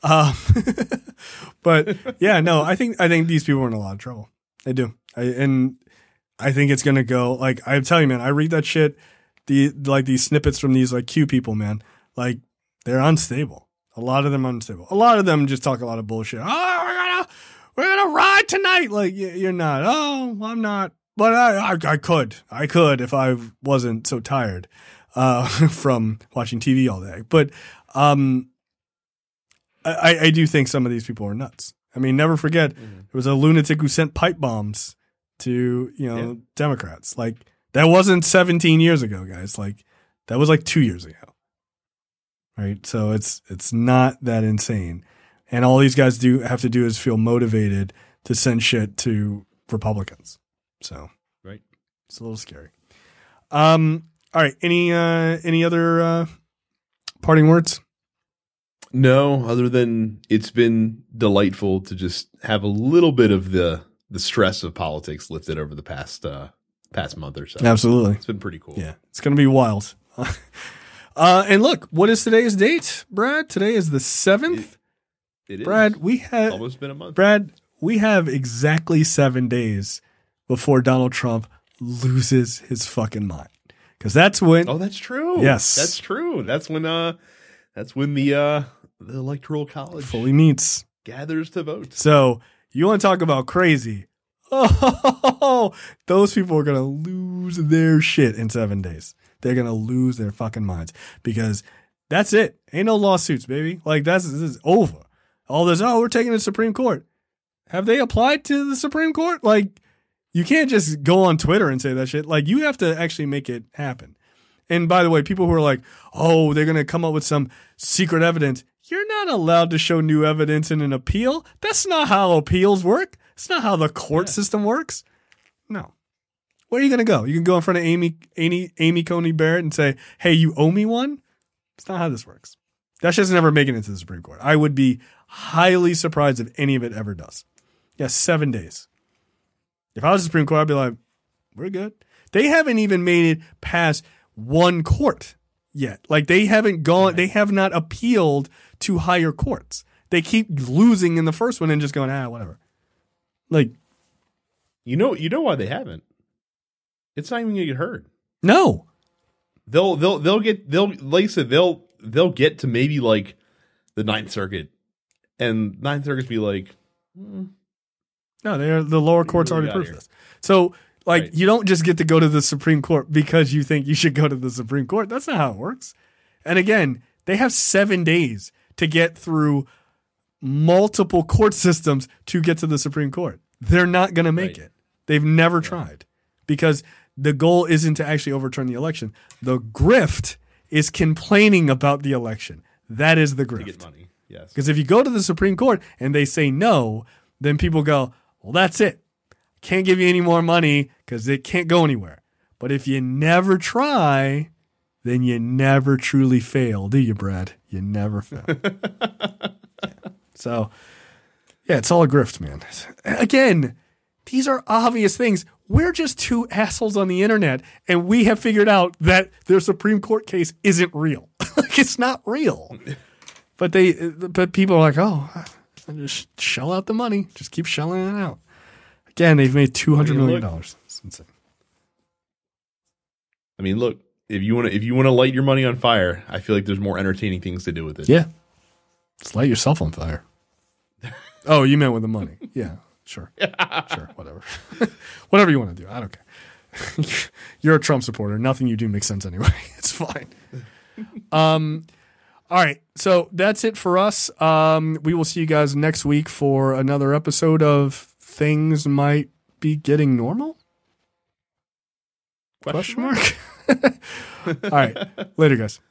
But yeah, no, I think these people are in a lot of trouble. They do, and I think it's gonna go. Like I'm telling you, man, I read that shit. These snippets from these like Q people, man. Like they're unstable. A lot of them unstable. A lot of them just talk a lot of bullshit. Oh, we're gonna ride tonight. Like you're not. Oh, I'm not. But I could if I wasn't so tired from watching TV all day. But I do think some of these people are nuts. I mean, never forget there was a lunatic who sent pipe bombs to Democrats. Like that wasn't 17 years ago, guys. Like that was like 2 years ago. Right? So it's not that insane. And all these guys have to do is feel motivated to send shit to Republicans. So right. It's a little scary. All right. Any other parting words? No, other than it's been delightful to just have a little bit of the stress of politics lifted over the past month or so. Absolutely. It's been pretty cool. Yeah. It's going to be wild. And look, what is today's date, Brad? Today is the 7th. It is. Brad, we have almost been a month. Brad, we have exactly 7 days before Donald Trump loses his fucking mind. Because that's when. Oh, that's true. Yes. That's true. That's when the Electoral College fully meets. gathers to vote. So you want to talk about crazy? Oh, those people are gonna lose their shit in 7 days. They're gonna lose their fucking minds because that's it. Ain't no lawsuits, baby. Like this is over. All this. Oh, we're taking the Supreme Court. Have they applied to the Supreme Court? Like, you can't just go on Twitter and say that shit. Like, you have to actually make it happen. And by the way, people who are like, oh, they're going to come up with some secret evidence. You're not allowed to show new evidence in an appeal. That's not how appeals work. It's not how the court system works. No. Where are you going to go? You can go in front of Amy Coney Barrett and say, hey, you owe me one? It's not how this works. That shit's never making it to the Supreme Court. I would be highly surprised if any of it ever does. Yes, 7 days. If I was the Supreme Court, I'd be like, we're good. They haven't even made it past one court yet. Like they haven't gone, they have not appealed to higher courts. They keep losing in the first one and just going, whatever. Like, you know why they haven't? It's not even gonna get heard. No. They'll get to maybe like the Ninth Circuit, and Ninth Circuit be like, No, the lower courts already proved this. So, like, Right. you don't just get to go to the Supreme Court because you think you should go to the Supreme Court. That's not how it works. And again, they have 7 days to get through multiple court systems to get to the Supreme Court. They're not going to make Right. it. They've never tried because the goal isn't to actually overturn the election. The grift is complaining about the election. That is the to grift. get money. Yes. Because if you go to the Supreme Court and they say no, then people go, well, that's it. Can't give you any more money because it can't go anywhere. But if you never try, then you never truly fail, do you, Brad? You never fail. So, yeah, it's all a grift, man. Again, these are obvious things. We're just two assholes on the internet, and we have figured out that their Supreme Court case isn't real. It's not real. But people are like, oh, just shell out the money. Just keep shelling it out. Again, they've made $200 million. It's insane. I mean, look, if you want to light your money on fire, I feel like there's more entertaining things to do with it. Yeah. Just light yourself on fire. Oh, you meant with the money. Yeah, sure. Sure, whatever. Whatever you want to do. I don't care. You're a Trump supporter. Nothing you do makes sense anyway. It's fine. All right. So that's it for us. We will see you guys next week for another episode of Things Might Be Getting Normal? Question mark? All right. Later, guys.